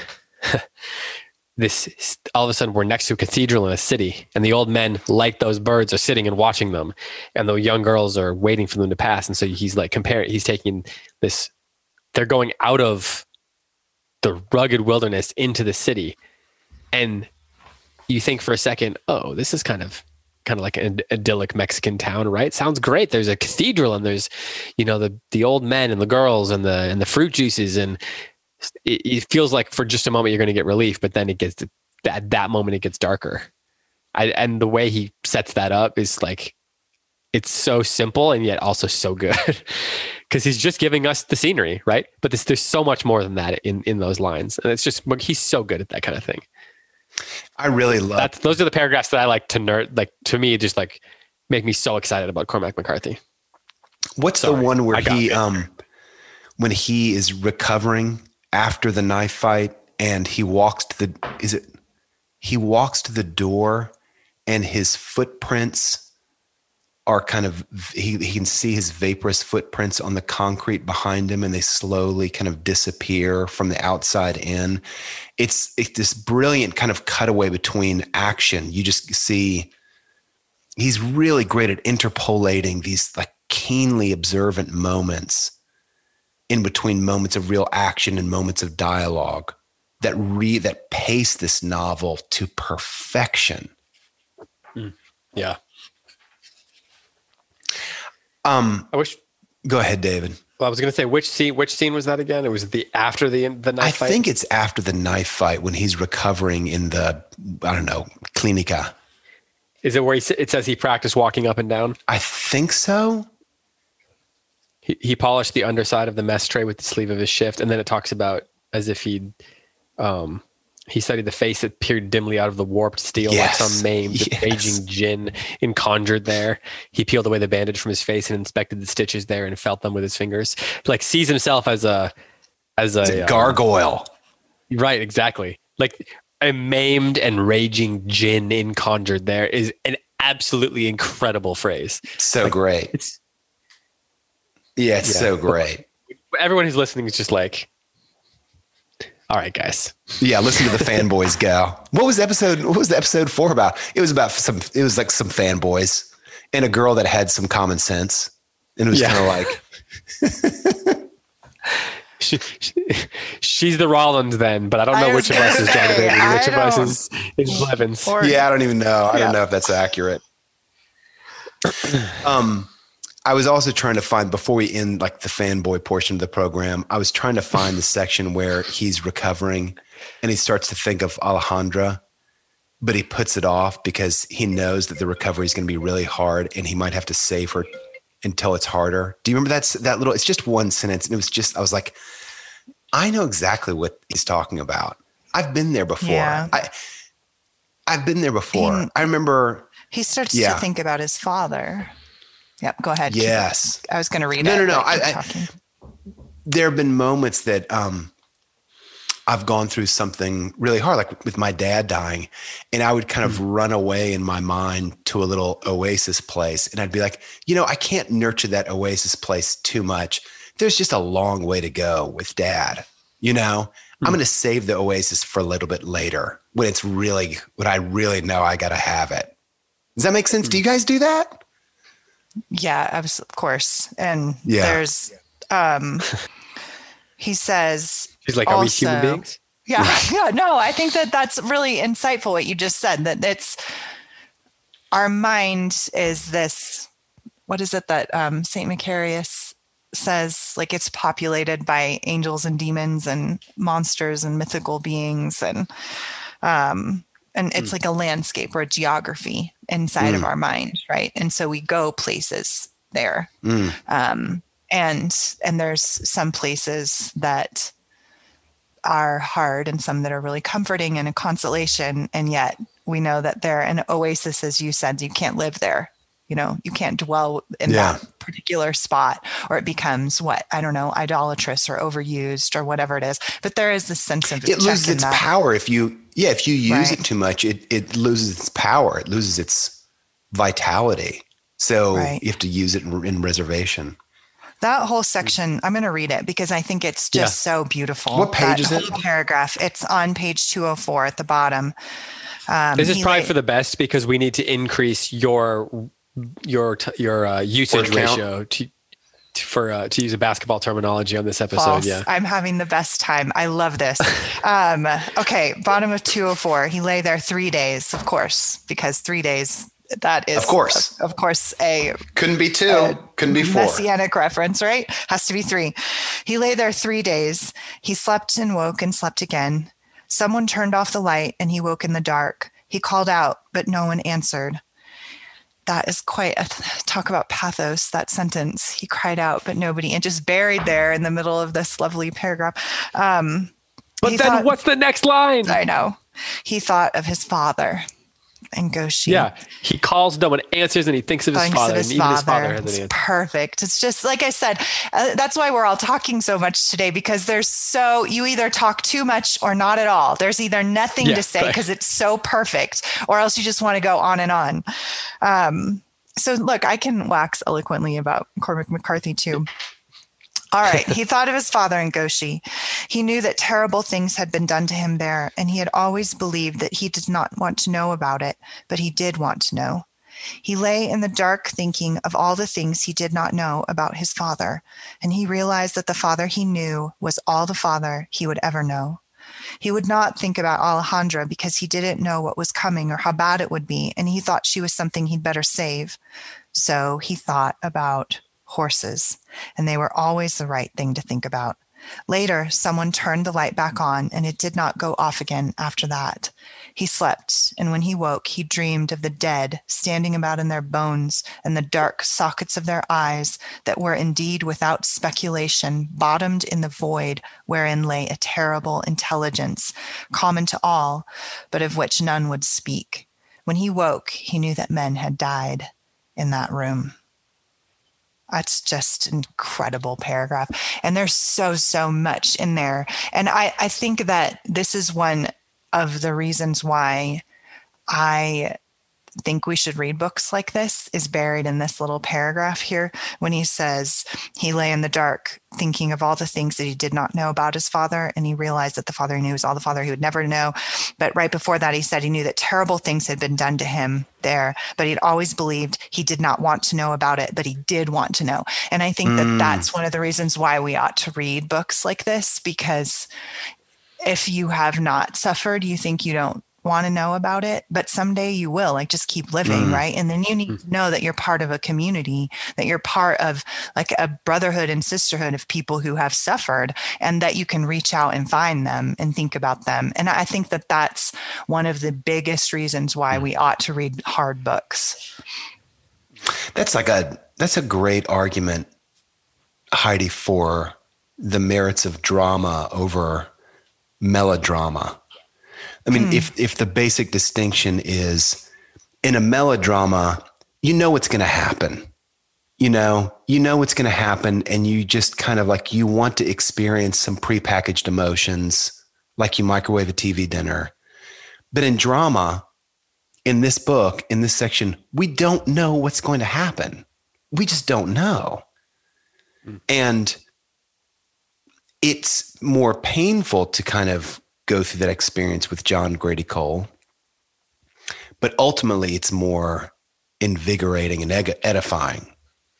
this, all of a sudden we're next to a cathedral in a city, and the old men, like those birds, are sitting and watching them, and the young girls are waiting for them to pass. And so he's like he's taking this, they're going out of the rugged wilderness into the city, and you think for a second, oh, this is kind of like an idyllic Mexican town, right? Sounds great. There's a cathedral, and there's, you know, the old men and the girls and the fruit juices, and it feels like for just a moment you're going to get relief, but then it gets at that moment it gets darker. And the way he sets that up is like, it's so simple and yet also so good because he's just giving us the scenery, right? But there's so much more than that in those lines, and it's just, he's so good at that kind of thing. I really love those are the paragraphs that I like to nerd. Like, to me, just like make me so excited about Cormac McCarthy. What's the one where when he is recovering after the knife fight, and he walks to the door, and his footprints are kind of, he can see his vaporous footprints on the concrete behind him, and they slowly kind of disappear from the outside in. It's this brilliant kind of cutaway between action. You just see, he's really great at interpolating these like keenly observant moments in between moments of real action and moments of dialogue that pace this novel to perfection. Yeah. I wish. Go ahead, David. Well, I was going to say, which scene was that again? It was after the knife fight? I think it's after the knife fight when he's recovering in the, I don't know, clinica. Is it where it says he practiced walking up and down? I think so. He polished the underside of the mess tray with the sleeve of his shift, and then it talks about as if he studied the face that peered dimly out of the warped steel, like some maimed, raging djinn conjured there. He peeled away the bandage from his face and inspected the stitches there and felt them with his fingers. Like, sees himself as a gargoyle. Right, exactly. Like a maimed and raging djinn conjured there is an absolutely incredible phrase. So like, great. It's so great. Everyone who's listening is just like, all right, guys. Yeah, listen to the fanboys go. What was the episode 4 about? It was like some fanboys and a girl that had some common sense. And it was kind of like she's the Rollins then, but I don't know which of us is John Grady, which of us is Blevins. Yeah, I don't even know. I don't know if that's accurate. I was also trying to find, before we end like the fanboy portion of the program, I was trying to find the section where he's recovering and he starts to think of Alejandra, but he puts it off because he knows that the recovery is going to be really hard and he might have to save her until it's harder. Do you remember that little, it's just one sentence. And it was just, I was like, I know exactly what he's talking about. I've been there before. Yeah. I've been there before. I remember. He starts to think about his father. Yep. Go ahead. Yes. I was going to read it. No. There have been moments that I've gone through something really hard, like with my dad dying, and I would kind of run away in my mind to a little oasis place. And I'd be like, I can't nurture that oasis place too much. There's just a long way to go with dad. I'm going to save the oasis for a little bit later when I really know I got to have it. Does that make sense? Do you guys do that? Yeah, of course. And there's, he says, he's like, are we human beings? Yeah. Yeah. No, I think that's really insightful what you just said, that it's our mind is this, what is it that St. Macarius says, like it's populated by angels and demons and monsters and mythical beings. And it's like a landscape or a geography inside of our mind. Right. And so we go places there. And there's some places that are hard and some that are really comforting and a consolation. And yet we know that they're an oasis, as you said, you can't live there. You can't dwell in that particular spot, or it becomes idolatrous or overused or whatever it is. But there is this sense of it loses its power if you use it too much. It loses its power. It loses its vitality. So you have to use it in reservation. That whole section, I'm going to read it because I think it's just so beautiful. What page is it? Whole paragraph. It's on page 204 at the bottom. This is probably for the best because we need to increase your usage ratio to use a basketball terminology on this episode. False. Yeah, I'm having the best time. I love this. Okay, bottom of 204. He lay there 3 days, of course, because 3 days. That is, of course, a couldn't be 2, couldn't be 4. Messianic reference, right? Has to be 3. He lay there 3 days. He slept and woke and slept again. Someone turned off the light and he woke in the dark. He called out, but no one answered. That is quite talk about pathos, that sentence. He cried out, but nobody, and just buried there in the middle of this lovely paragraph. But then what's the next line? I know. He thought of his father. And Goshi. Yeah, he calls, no one answers, and he thinks of his father, and even his father has an answer. Perfect. It's just like I said, that's why we're all talking so much today, because you either talk too much or not at all. There's either nothing to say because it's so perfect, or else you just want to go on and on. So look, I can wax eloquently about Cormac McCarthy too. All right. He thought of his father in Goshi. He knew that terrible things had been done to him there, and he had always believed that he did not want to know about it, but he did want to know. He lay in the dark thinking of all the things he did not know about his father, and he realized that the father he knew was all the father he would ever know. He would not think about Alejandra because he didn't know what was coming or how bad it would be, and he thought she was something he'd better save. So he thought about horses, and they were always the right thing to think about. Later, someone turned the light back on, and it did not go off again after that. He slept, and when he woke, he dreamed of the dead standing about in their bones and the dark sockets of their eyes that were indeed without speculation bottomed in the void wherein lay a terrible intelligence, common to all, but of which none would speak. When he woke, he knew that men had died in that room. That's just an incredible paragraph. And there's so much in there. And I think that this is one of the reasons why I think we should read books like this is buried in this little paragraph here when he says he lay in the dark thinking of all the things that he did not know about his father, and he realized that the father he knew was all the father he would never know. But right before that, he said he knew that terrible things had been done to him there, but he'd always believed he did not want to know about it, but he did want to know. And I think that that's one of the reasons why we ought to read books like this, because if you have not suffered, you think you don't want to know about it, but someday you will. Like, just keep living, right? And then you need to know that you're part of a community, that you're part of like a brotherhood and sisterhood of people who have suffered, and that you can reach out and find them and think about them. And I think that that's one of the biggest reasons why we ought to read hard books. That's a great argument, Heidi, for the merits of drama over melodrama. I mean, if the basic distinction is in a melodrama, you know what's going to happen. You know what's going to happen, and you just kind of like, you want to experience some prepackaged emotions, like you microwave a TV dinner. But in drama, in this book, in this section, we don't know what's going to happen. We just don't know. And it's more painful to kind of go through that experience with John Grady Cole. But ultimately, it's more invigorating and edifying.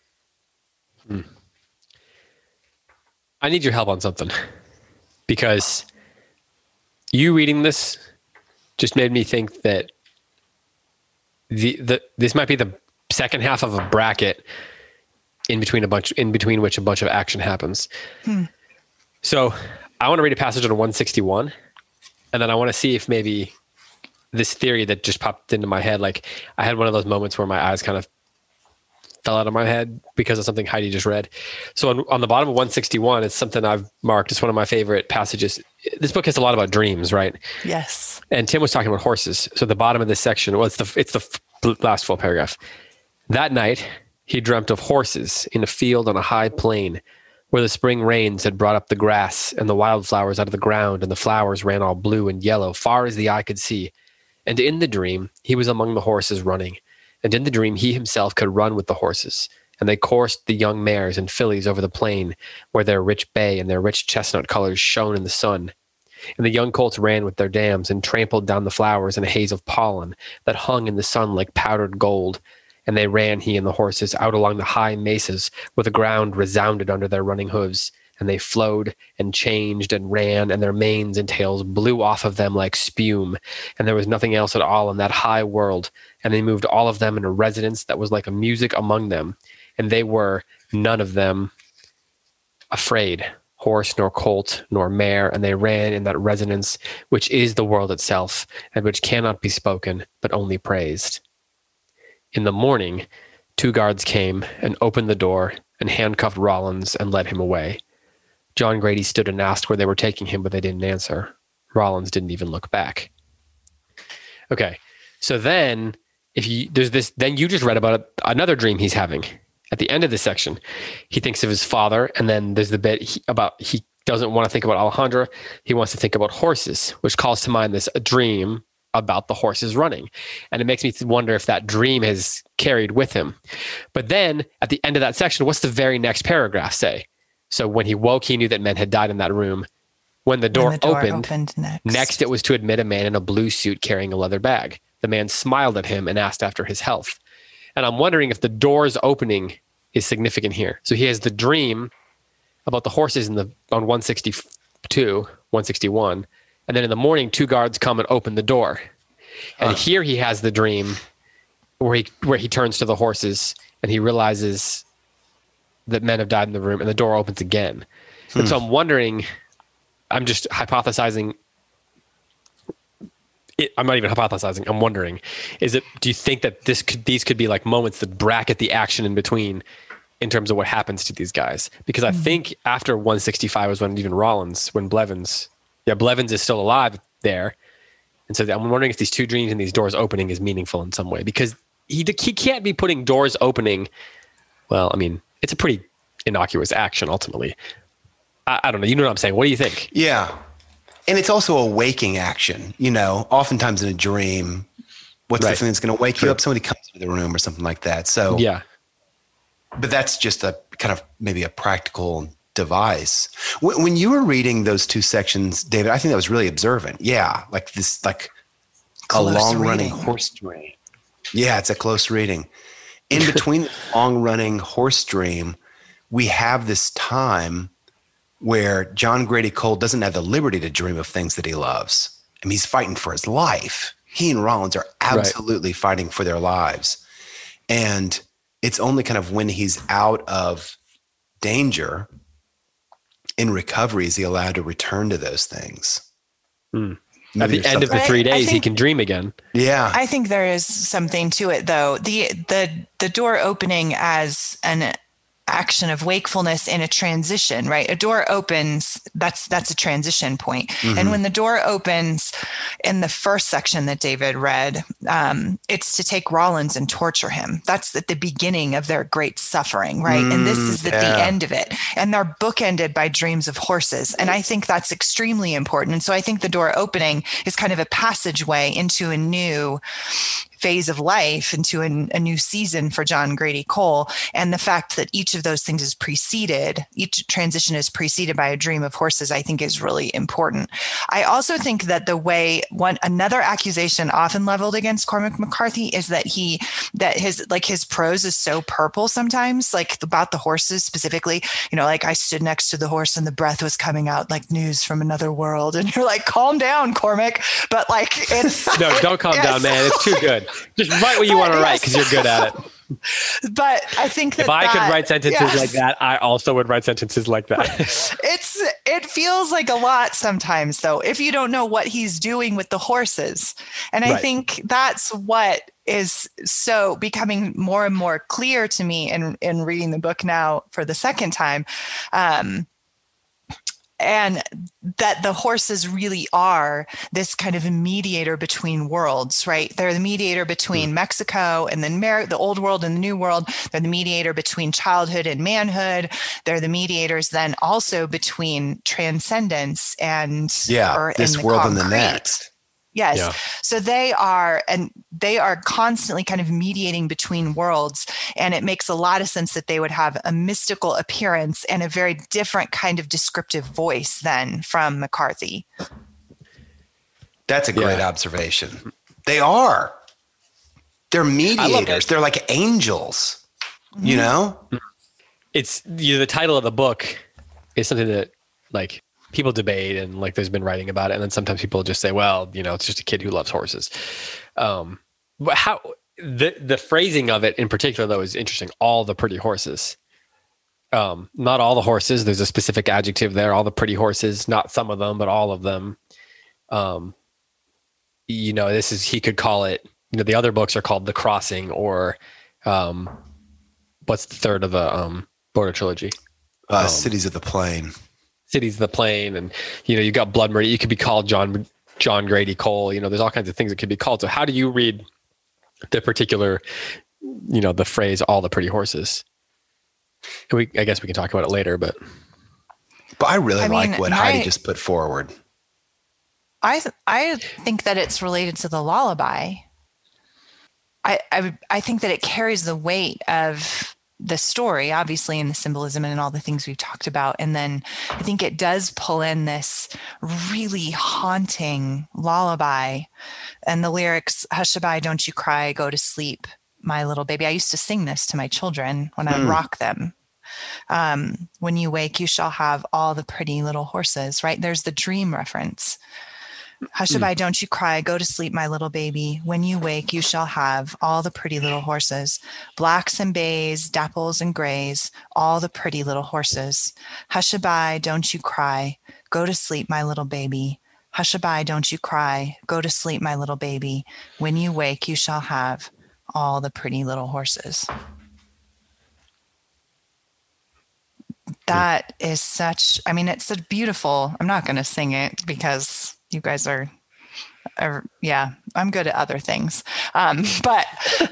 I need your help on something, because you reading this just made me think that this might be the second half of a bracket in between which a bunch of action happens. So I want to read a passage on 161, and then I want to see if maybe this theory that just popped into my head, like I had one of those moments where my eyes kind of fell out of my head because of something Heidi just read. So on the bottom of 161, it's something I've marked. It's one of my favorite passages. This book has a lot about dreams, right? Yes. And Tim was talking about horses. So the bottom of this section, it's the last full paragraph. That night, he dreamt of horses in a field on a high plain where the spring rains had brought up the grass and the wildflowers out of the ground, and the flowers ran all blue and yellow, far as the eye could see. And in the dream, he was among the horses running. And in the dream, he himself could run with the horses. And they coursed the young mares and fillies over the plain, where their rich bay and their rich chestnut colors shone in the sun. And the young colts ran with their dams and trampled down the flowers in a haze of pollen that hung in the sun like powdered gold. And they ran, he and the horses, out along the high mesas where the ground resounded under their running hooves. And they flowed and changed and ran, and their manes and tails blew off of them like spume. And there was nothing else at all in that high world. And they moved all of them in a resonance that was like a music among them. And they were, none of them, afraid, horse nor colt nor mare. And they ran in that resonance, which is the world itself, and which cannot be spoken, but only praised. In the morning, 2 guards came and opened the door and handcuffed Rollins and led him away. John Grady stood and asked where they were taking him, but they didn't answer. Rollins didn't even look back. Okay, so then then you just read about another dream he's having. At the end of this section, he thinks of his father, and then there's the bit he doesn't want to think about Alejandra. He wants to think about horses, which calls to mind this dream about the horses running. And it makes me wonder if that dream has carried with him. But then at the end of that section, what's the very next paragraph say? So when he woke, he knew that men had died in that room. When the door opened next, it was to admit a man in a blue suit carrying a leather bag. The man smiled at him and asked after his health. And I'm wondering if the door's opening is significant here. So he has the dream about the horses on 162, 161. And then in the morning, 2 guards come and open the door. And here he has the dream where he turns to the horses and he realizes that men have died in the room, and the door opens again. And so I'm wondering, I'm just hypothesizing. I'm not even hypothesizing. I'm wondering, do you think that these could be like moments that bracket the action in between in terms of what happens to these guys? Because I think after 165 was when Blevins is still alive there. And so I'm wondering if these 2 dreams and these doors opening is meaningful in some way, because he can't be putting doors opening. Well, I mean, it's a pretty innocuous action ultimately. I don't know. You know what I'm saying? What do you think? Yeah. And it's also a waking action. Oftentimes in a dream, what's the thing that's going to wake you up? Somebody comes into the room or something like that. So, yeah. But that's just a kind of maybe a practical device. When you were reading those 2 sections, David, I think that was really observant. Yeah. Like this, like a long running horse dream. Yeah. It's a close reading. In between the long running horse dream, we have this time where John Grady Cole doesn't have the liberty to dream of things that he loves. I mean, he's fighting for his life. He and Rollins are absolutely fighting for their lives. And it's only kind of when he's out of danger in recovery is he allowed to return to those things. At the end of the 3 days, he can dream again. Yeah. I think there is something to it, though. The door opening as action of wakefulness in a transition, right? A door opens, that's a transition point. And when the door opens in the first section that David read, it's to take Rollins and torture him. That's at the beginning of their great suffering, right? And this is at the end of it. And they're bookended by dreams of horses. And I think that's extremely important. And so I think the door opening is kind of a passageway into a new phase of life, into a new season for John Grady Cole. And the fact that each of those things each transition is preceded by a dream of horses, I think is really important. I also think that another accusation often leveled against Cormac McCarthy is that his prose is so purple sometimes, like about the horses specifically, like I stood next to the horse and the breath was coming out like news from another world. And you're like, calm down, Cormac. But like, it's no, don't calm down, man. It's too good. Just write what you want to write because you're good at it. But I think that if I could write sentences like that, I also would write sentences like that. It feels like a lot sometimes, though, if you don't know what he's doing with the horses. And I think that's what is so becoming more and more clear to me in reading the book now for the second time. And that the horses really are this kind of mediator between worlds, right? They're the mediator between Mexico and then the old world and the new world. They're the mediator between childhood and manhood. They're the mediators then also between transcendence and this world and the next. Yes. Yeah. So they are constantly kind of mediating between worlds. And it makes a lot of sense that they would have a mystical appearance and a very different kind of descriptive voice than from McCarthy. That's a great observation. They are. They're mediators. They're like angels, It's the title of the book is something that like people debate and like there's been writing about it. And then sometimes people just say, well, it's just a kid who loves horses. But how the phrasing of it in particular though is interesting. All the pretty horses. Not all the horses. There's a specific adjective there. All the pretty horses, not some of them, but all of them. He could call it, the other books are called The Crossing or what's the third of the Border trilogy? Cities of the Plain. Cities of the Plain, and you've got Blood Meridian. You could be called John Grady Cole. There's all kinds of things that could be called. So how do you read the particular, the phrase "all the pretty horses"? And I guess we can talk about it later, but I really like what Heidi just put forward. I think that it's related to the lullaby. I think that it carries the weight of the story, obviously, and the symbolism and all the things we've talked about. And then I think it does pull in this really haunting lullaby and the lyrics, "Hushaby, don't you cry, go to sleep, my little baby." I used to sing this to my children when I would rock them. "When you wake, you shall have all the pretty little horses," right? There's the dream reference. "Hushaby, don't you cry, go to sleep, my little baby. When you wake, you shall have all the pretty little horses, blacks and bays, dapples and grays, all the pretty little horses. Hushaby, don't you cry, go to sleep, my little baby. Hushaby, don't you cry, go to sleep, my little baby. When you wake, you shall have all the pretty little horses." That is it's a beautiful, I'm not going to sing it because you guys are I'm good at other things. But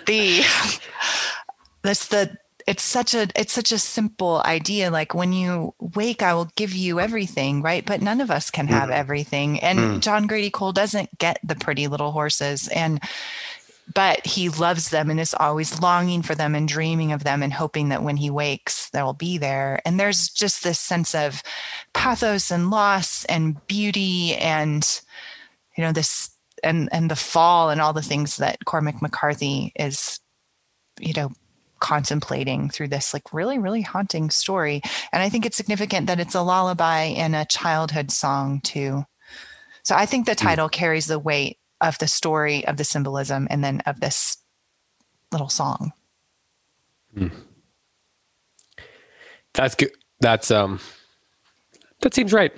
it's such a simple idea. Like, when you wake, I will give you everything, right? But none of us can have everything. And John Grady Cole doesn't get the pretty little horses, but he loves them and is always longing for them and dreaming of them and hoping that when he wakes, they'll be there. And there's just this sense of pathos and loss and beauty and, this and the fall and all the things that Cormac McCarthy is, contemplating through this like really, really haunting story. And I think it's significant that it's a lullaby and a childhood song too. So I think the title carries the weight of the story, of the symbolism, and then of this little song. That's good. That seems right.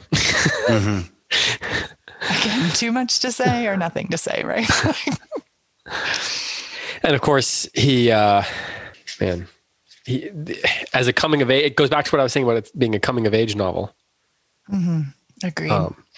Again, too much to say or nothing to say, right? And of course, he as a coming of age, it goes back to what I was saying about it being a coming of age novel. Agreed.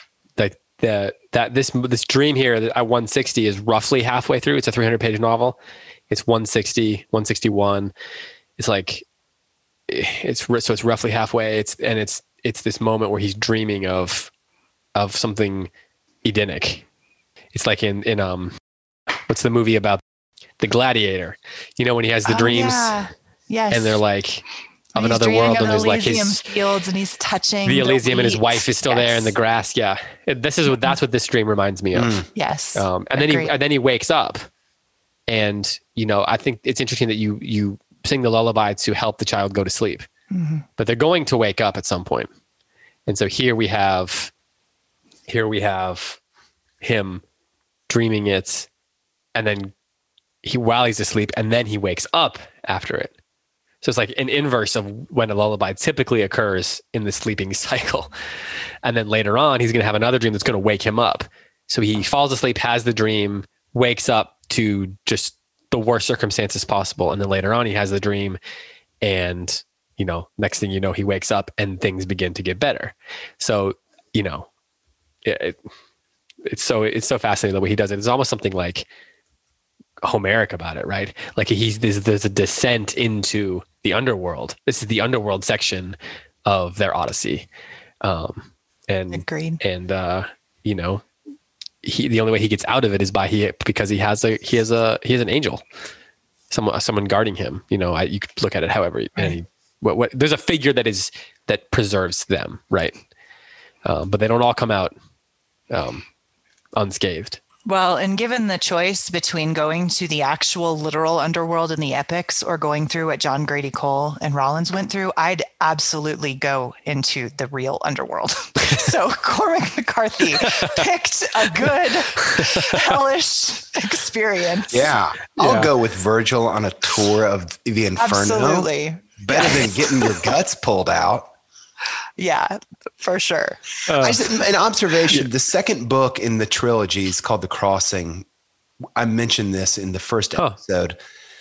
This dream here that at 160 is roughly halfway through. It's a 300-page novel. It's 160, 161. It's like, it's roughly halfway. It's this moment where he's dreaming of something Edenic. It's like in what's the movie about the gladiator? You know, when he has the dreams, yes, and they're like of another world, and there's like his fields, and he's touching the Elysium, and his wife is still there in the grass. Yeah, that's what this dream reminds me of. Yes, and then he wakes up, and I think it's interesting that you sing the lullaby to help the child go to sleep, but they're going to wake up at some point, and so here we have him dreaming it, and then while he's asleep, and then he wakes up after it. So it's like an inverse of when a lullaby typically occurs in the sleeping cycle. And then later on, he's going to have another dream that's going to wake him up. So he falls asleep, has the dream, wakes up to just the worst circumstances possible. And then later on, he has the dream, and, next thing you know, he wakes up and things begin to get better. So, it's so fascinating the way he does it. It's almost something like Homeric about it, right? Like there's a descent into the underworld. This is the underworld section of their Odyssey. Agreed. And the only way he gets out of it is because he has an angel, someone guarding him. You could look at it however, right. And there's a figure that preserves them, right? But they don't all come out unscathed. Well, and given the choice between going to the actual literal underworld in the epics or going through what John Grady Cole and Rollins went through, I'd absolutely go into the real underworld. So Cormac McCarthy picked a good hellish experience. Yeah. I'll go with Virgil on a tour of the Inferno. Absolutely. Better than getting your guts pulled out. Yeah, for sure. An observation, the second book in the trilogy is called The Crossing. I mentioned this in the first episode.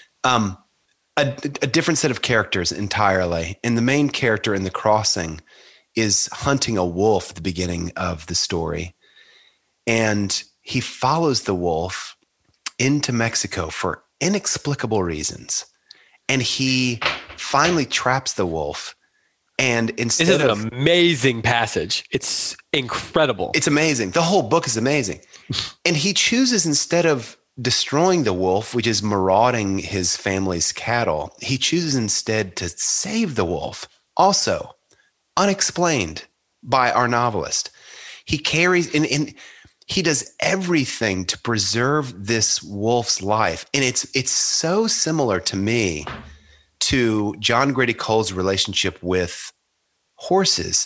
A different set of characters entirely. And the main character in The Crossing is hunting a wolf at the beginning of the story. And he follows the wolf into Mexico for inexplicable reasons. And he finally traps the wolf. And instead this is an amazing passage. It's incredible. It's amazing. The whole book is amazing. And he chooses, instead of destroying the wolf, which is marauding his family's cattle, he chooses instead to save the wolf. Also, unexplained by our novelist. He carries and he does everything to preserve this wolf's life. And it's so similar to me to John Grady Cole's relationship with horses.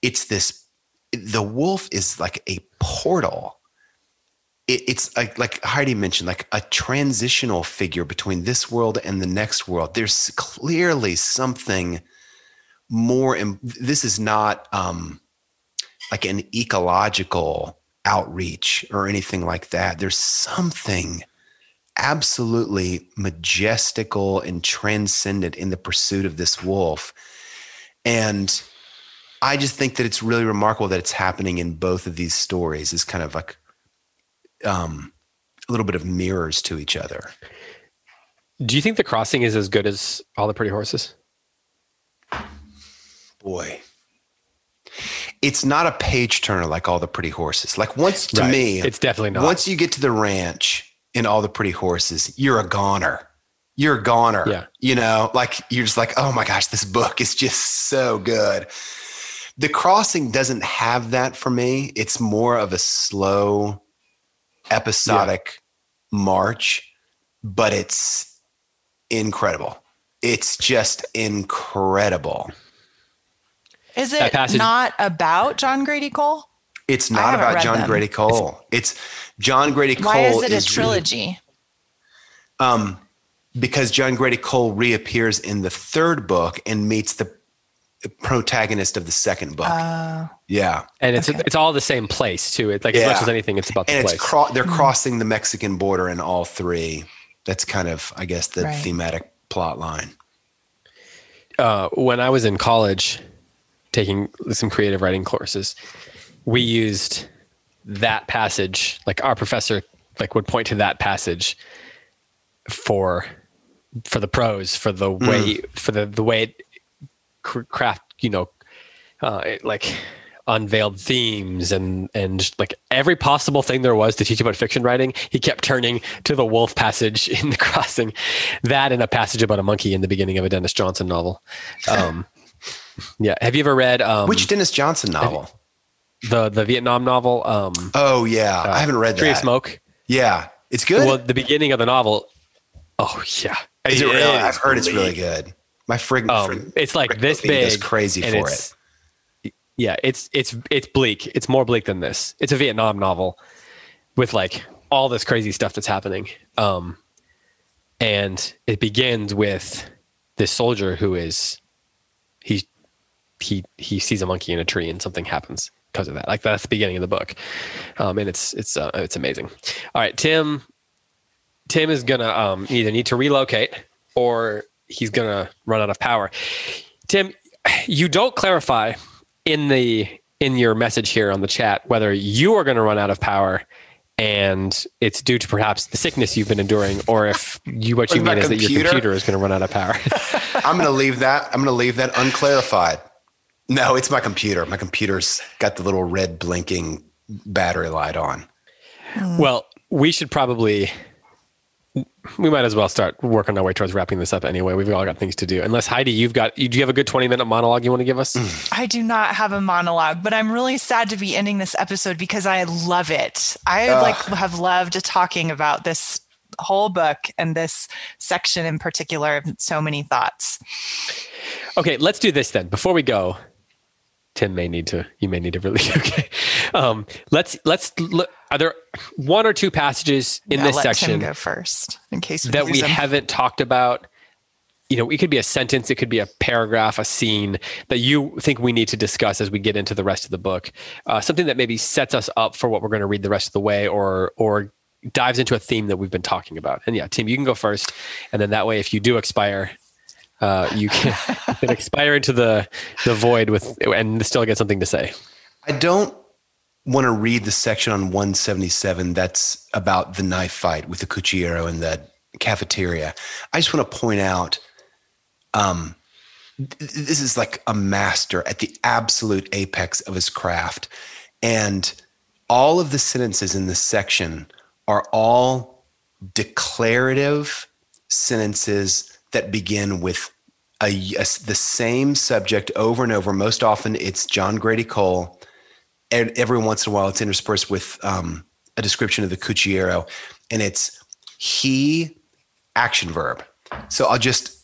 The wolf is like a portal. It's like Heidi mentioned, like a transitional figure between this world and the next world. There's clearly something more, and this is not like an ecological outreach or anything like that. There's something absolutely majestical and transcendent in the pursuit of this wolf. And I just think that it's really remarkable that it's happening in both of these stories as kind of like a little bit of mirrors to each other. Do you think The Crossing is as good as All the Pretty Horses? Boy, it's not a page turner like All the Pretty Horses. Like to me, it's definitely not. Once you get to the ranch in All the Pretty Horses, you're a goner. You're a goner. Yeah. Like you're just like, oh my gosh, this book is just so good. The Crossing doesn't have that for me. It's more of a slow, episodic march, but it's incredible. It's just incredible. Is it not about John Grady Cole? It's not about John Grady Cole. It's John Grady Cole. Why is it a trilogy? Because John Grady Cole reappears in the third book and meets the protagonist of the second book. Yeah. And it's all the same place too. It's like as much as anything, it's about the place. They're crossing the Mexican border in all three. That's kind of, I guess, the thematic plot line. when I was in college taking some creative writing courses, we used that passage, like our professor would point to that passage for the prose, for the way, for the way it craft, unveiled themes and like every possible thing there was to teach about fiction writing. He kept turning to the wolf passage in The Crossing, that and a passage about a monkey in the beginning of a Dennis Johnson novel. Yeah. Have you ever read which Dennis Johnson novel? The Vietnam novel? Oh yeah, I haven't read Tree that. of Smoke. Yeah, it's good. Well, the beginning of the novel. Oh yeah, Is it really? I've heard it's really good. My friend, it's like this big. Goes crazy for it. Yeah, it's bleak. It's more bleak than this. It's a Vietnam novel with like all this crazy stuff that's happening. And it begins with this soldier who is he sees a monkey in a tree and something happens because of that. Like that's the beginning of the book. And it's amazing. All right, Tim is gonna either need to relocate or he's gonna run out of power. Tim, you don't clarify in your message here on the chat whether you are going to run out of power and it's due to perhaps the sickness you've been enduring, or if what you mean is that your computer is going to run out of power. I'm going to leave that unclarified. No, it's my computer. My computer's got the little red blinking battery light on. Well, we might as well start working our way towards wrapping this up anyway. We've all got things to do. Unless Heidi, do you have a good 20-minute monologue you want to give us? I do not have a monologue, but I'm really sad to be ending this episode because I love it. I have loved talking about this whole book and this section in particular. So many thoughts. Okay, let's do this then. Before we go, you may need to really, okay. Let's look. Are there one or two passages in this section Tim go first in case that we haven't talked about? It could be a sentence, it could be a paragraph, a scene that you think we need to discuss as we get into the rest of the book. Something that maybe sets us up for what we're going to read the rest of the way, or dives into a theme that we've been talking about. And yeah, Tim, you can go first, and then that way, if you do expire, you can expire into the void and still get something to say. I don't want to read the section on 177 that's about the knife fight with the cuchillero in the cafeteria. I just want to point out, this is like a master at the absolute apex of his craft. And all of the sentences in this section are all declarative sentences that begin with the same subject over and over. Most often it's John Grady Cole. And every once in a while it's interspersed with a description of the cuchillero, and it's he action verb. So I'll just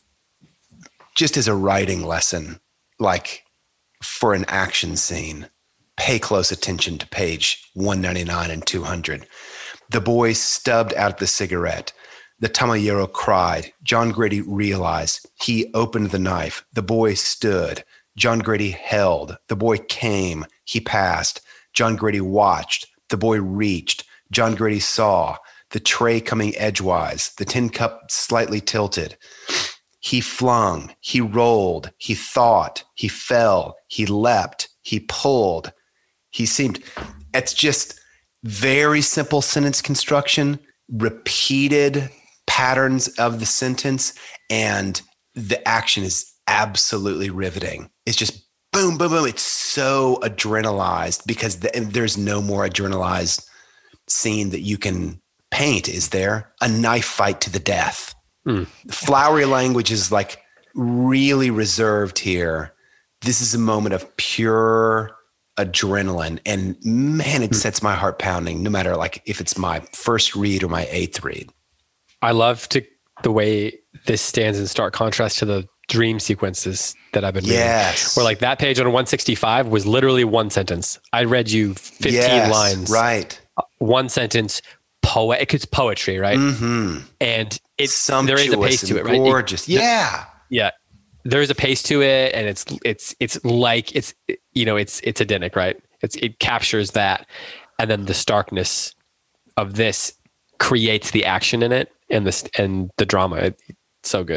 as a writing lesson, like for an action scene, pay close attention to page 199 and 200. The boy stubbed out the cigarette. The tamayero cried. John Grady realized. He opened the knife. The boy stood. John Grady held. The boy came. He passed. John Grady watched. The boy reached. John Grady saw. The tray coming edgewise. The tin cup slightly tilted. He flung. He rolled. He thought. He fell. He leapt. He pulled. He seemed. It's just very simple sentence construction, repeated patterns of the sentence, and the action is absolutely riveting. It's just boom, boom, boom. It's so adrenalized because there's no more adrenalized scene that you can paint, is there? A knife fight to the death. Flowery language is like really reserved here. This is a moment of pure adrenaline, and man, it sets my heart pounding, no matter like if it's my first read or my eighth read. I love the way this stands in stark contrast to the dream sequences that I've been reading. Yes. Where like that page on 165 was literally one sentence. I read you 15 lines. Right. One sentence, it's poetry, right? Mm-hmm. And there is a pace to it, right? Gorgeous. Yeah. There is a pace to it, and it's like it's Edenic, right? It captures that, and then the starkness of this creates the action in it and the drama. It's so good.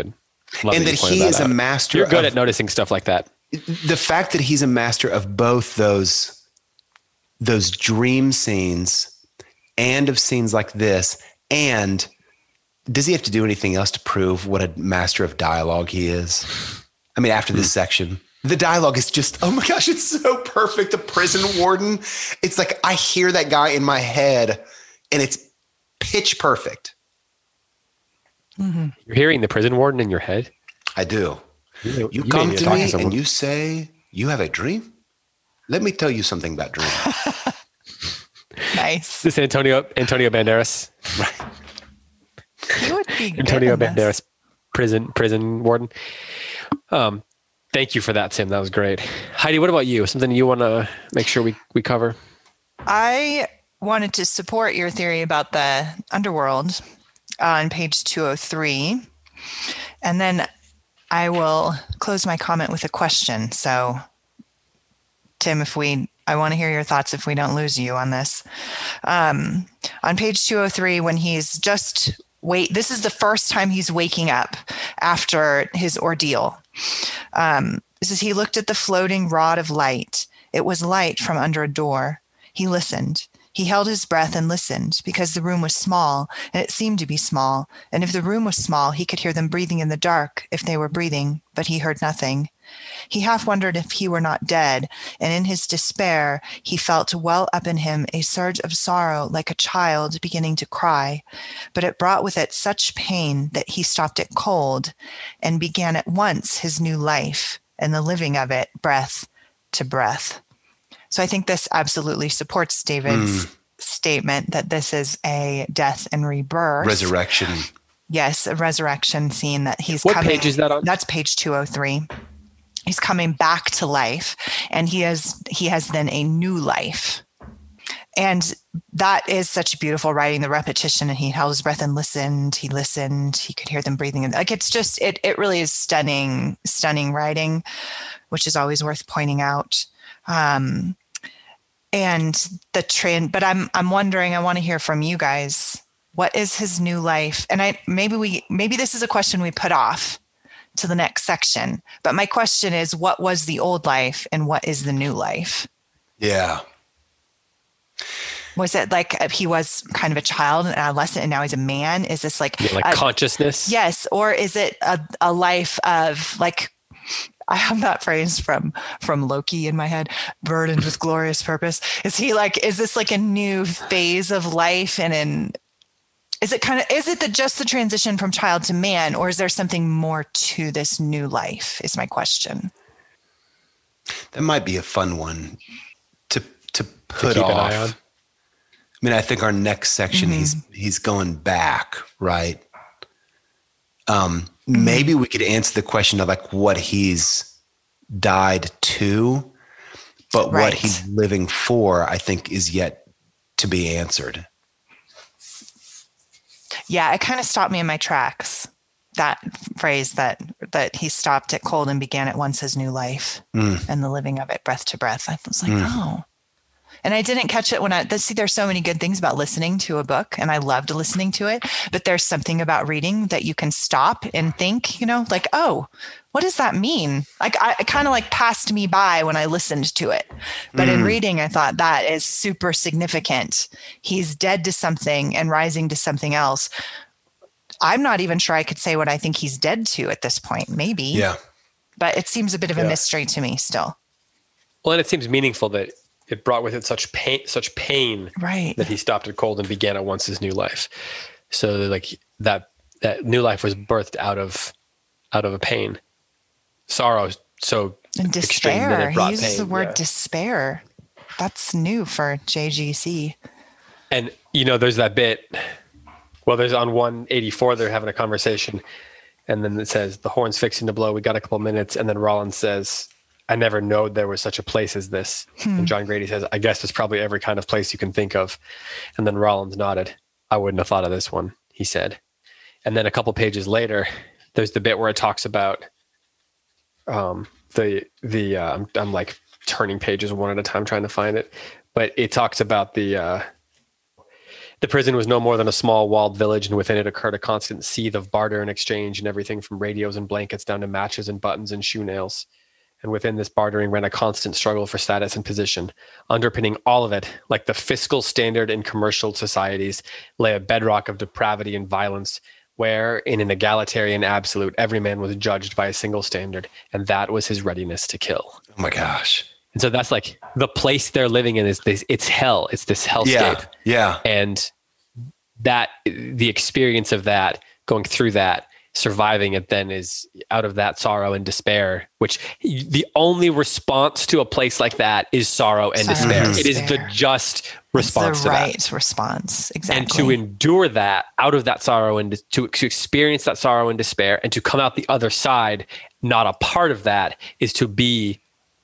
Love and that you pointed he is out. a master. You're good at noticing stuff like that. The fact that he's a master of both those dream scenes and of scenes like this. And does he have to do anything else to prove what a master of dialogue he is? I mean, after this section, the dialogue is just, oh my gosh, it's so perfect. The prison warden. It's like, I hear that guy in my head and it's pitch perfect. Mm-hmm. You're hearing the prison warden in your head? I do. You made come me to talk me someone. and you say, you have a dream? Let me tell you something about dreams. Nice. This is Antonio Banderas. Right. He would be good Antonio in this. Banderas, prison warden. Thank you for that, Tim. That was great. Heidi, what about you? Something you want to make sure we cover? I wanted to support your theory about the underworld on page 203. And then I will close my comment with a question. So, Tim, I want to hear your thoughts if we don't lose you on this. On page 203, when he's this is the first time he's waking up after his ordeal. It says, he looked at the floating rod of light. It was light from under a door. He listened. He held his breath and listened because the room was small and it seemed to be small. And if the room was small, he could hear them breathing in the dark if they were breathing, but he heard nothing. He half wondered if he were not dead, and in his despair, he felt well up in him a surge of sorrow like a child beginning to cry. But it brought with it such pain that he stopped it cold and began at once his new life and the living of it breath to breath. So I think this absolutely supports David's statement that this is a death and rebirth. Resurrection. Yes, a resurrection scene that he's What coming. page is that on? That's page 203. He's coming back to life, and he has then a new life. And that is such beautiful writing, the repetition, and he held his breath and listened. He listened. He could hear them breathing. Like, it's just, it really is stunning writing, which is always worth pointing out. And but I'm wondering, I want to hear from you guys. What is his new life? And maybe this is a question we put off to the next section. But my question is, what was the old life and what is the new life? Yeah. Was it like he was kind of a child, an adolescent, and now he's a man? Is this like consciousness? Yes. Or is it a life of, like, I have that phrase from Loki in my head, burdened with glorious purpose. Is this like a new phase of life? And is it just the transition from child to man, or is there something more to this new life is my question. That might be a fun one to put keep off. an eye on. I mean, I think our next section, he's going back, right? Maybe we could answer the question of like what he's died to, but Right. what he's living for, I think, is yet to be answered. Yeah, it kind of stopped me in my tracks. That phrase that he stopped at cold and began at once his new life and the living of it breath to breath. I was like, oh. And I didn't catch it when there's so many good things about listening to a book, and I loved listening to it, but there's something about reading that you can stop and think, like, oh, what does that mean? Like, it kind of like passed me by when I listened to it. But in reading, I thought that is super significant. He's dead to something and rising to something else. I'm not even sure I could say what I think he's dead to at this point, maybe. Yeah. But it seems a bit of a mystery to me still. Well, and it seems meaningful that it brought with it such pain Right. that he stopped at cold and began at once his new life. So like that new life was birthed out of a pain. Sorrow so And extreme that despair. it brought He uses pain. the word Yeah. despair. That's new for JGC. And there's that bit. Well, there's on 184, they're having a conversation, and then it says the horn's fixing to blow. We got a couple minutes, and then Rollins says, "I never knowed there was such a place as this." And John Grady says, "I guess there's probably every kind of place you can think of." And then Rollins nodded. "I wouldn't have thought of this one," he said. And then a couple pages later, there's the bit where it talks about I'm like turning pages one at a time trying to find it, but it talks about the The prison was no more than a small walled village, and within it occurred a constant seethe of barter and exchange, and everything from radios and blankets down to matches and buttons and shoe nails. And within this bartering ran a constant struggle for status and position. Underpinning all of it, like the fiscal standard in commercial societies, lay a bedrock of depravity and violence, where in an egalitarian absolute, every man was judged by a single standard, and that was his readiness to kill. Oh my gosh. And so that's like the place they're living in is this, it's hell. It's this hellscape. Yeah. And that the experience of that, going through that, surviving it then is out of that sorrow and despair, which the only response to a place like that is sorrow and despair. It is the just response to that. It's the right response. Exactly. And to endure that out of that sorrow and to experience that sorrow and despair and to come out the other side, not a part of that, is to be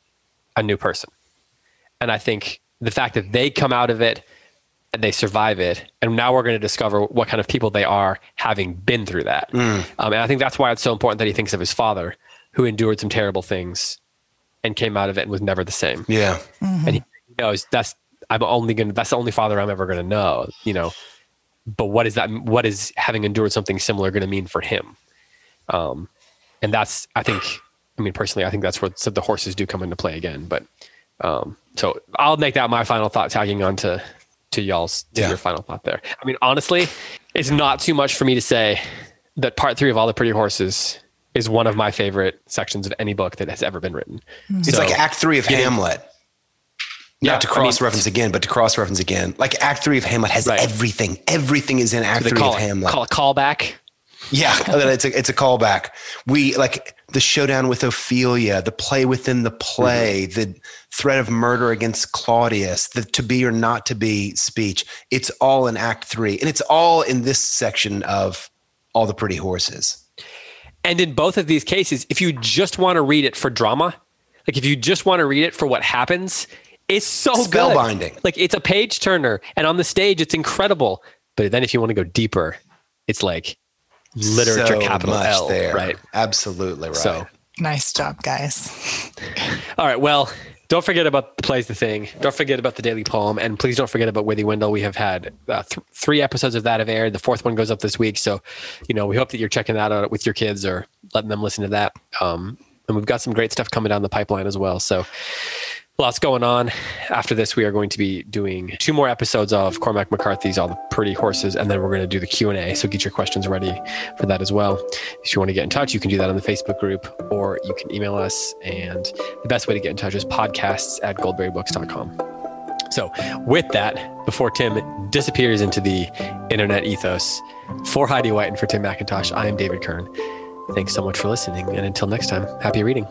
a new person. And I think the fact that they come out of it and they survive it, and now we're going to discover what kind of people they are having been through that. And I think that's why it's so important that he thinks of his father, who endured some terrible things and came out of it and was never the same. Yeah. And he knows that's the only father I'm ever going to know, you know. But what is having endured something similar going to mean for him? And that's, personally, I think that's where the horses do come into play again. But so I'll make that my final thought, tagging on to your final thought there. I mean, honestly, it's not too much for me to say that part 3 of All the Pretty Horses is one of my favorite sections of any book that has ever been written. It's like Act 3 of Hamlet. Not to cross-reference again, but to cross-reference again. Like Act 3 of Hamlet has everything. Everything is in Act 3 of Hamlet. Call a callback. Yeah, it's a callback. We like the showdown with Ophelia, the play within the play, the threat of murder against Claudius, the to be or not to be speech. It's all in Act 3. And it's all in this section of All the Pretty Horses. And in both of these cases, if you just want to read it for drama, like if you just want to read it for what happens, it's so spellbinding. Good. Like it's a page turner, and on the stage, it's incredible. But then if you want to go deeper, it's like literature so capital much L, there. Right? Absolutely right. So nice job, guys. All right. Well, don't forget about the Play's the Thing. Don't forget about the Daily Poem, and please don't forget about Withywindle. We have had 3 episodes of that have aired. The 4th one goes up this week, so we hope that you're checking that out with your kids or letting them listen to that. And we've got some great stuff coming down the pipeline as well. So lots going on. After this, we are going to be doing 2 more episodes of Cormac McCarthy's All the Pretty Horses, and then we're going to do the Q&A. So get your questions ready for that as well. If you want to get in touch, you can do that on the Facebook group, or you can email us. And the best way to get in touch is podcasts@goldberrybooks.com. So with that, before Tim disappears into the internet ethos, for Heidi White and for Tim McIntosh, I am David Kern. Thanks so much for listening. And until next time, happy reading.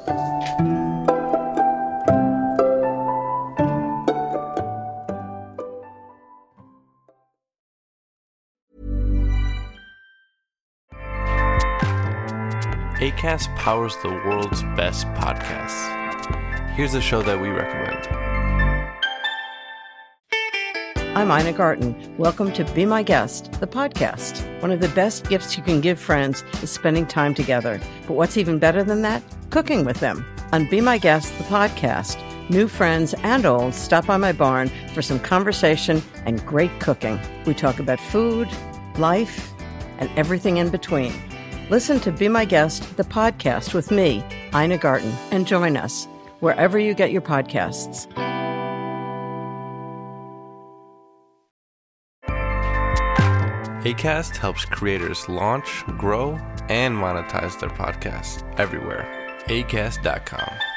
Acast powers the world's best podcasts. Here's a show that we recommend. I'm Ina Garten. Welcome to Be My Guest, the podcast. One of the best gifts you can give friends is spending time together. But what's even better than that? Cooking with them. On Be My Guest, the podcast, new friends and old stop by my barn for some conversation and great cooking. We talk about food, life, and everything in between. Listen to Be My Guest, the podcast with me, Ina Garten, and join us wherever you get your podcasts. Acast helps creators launch, grow, and monetize their podcasts everywhere. Acast.com.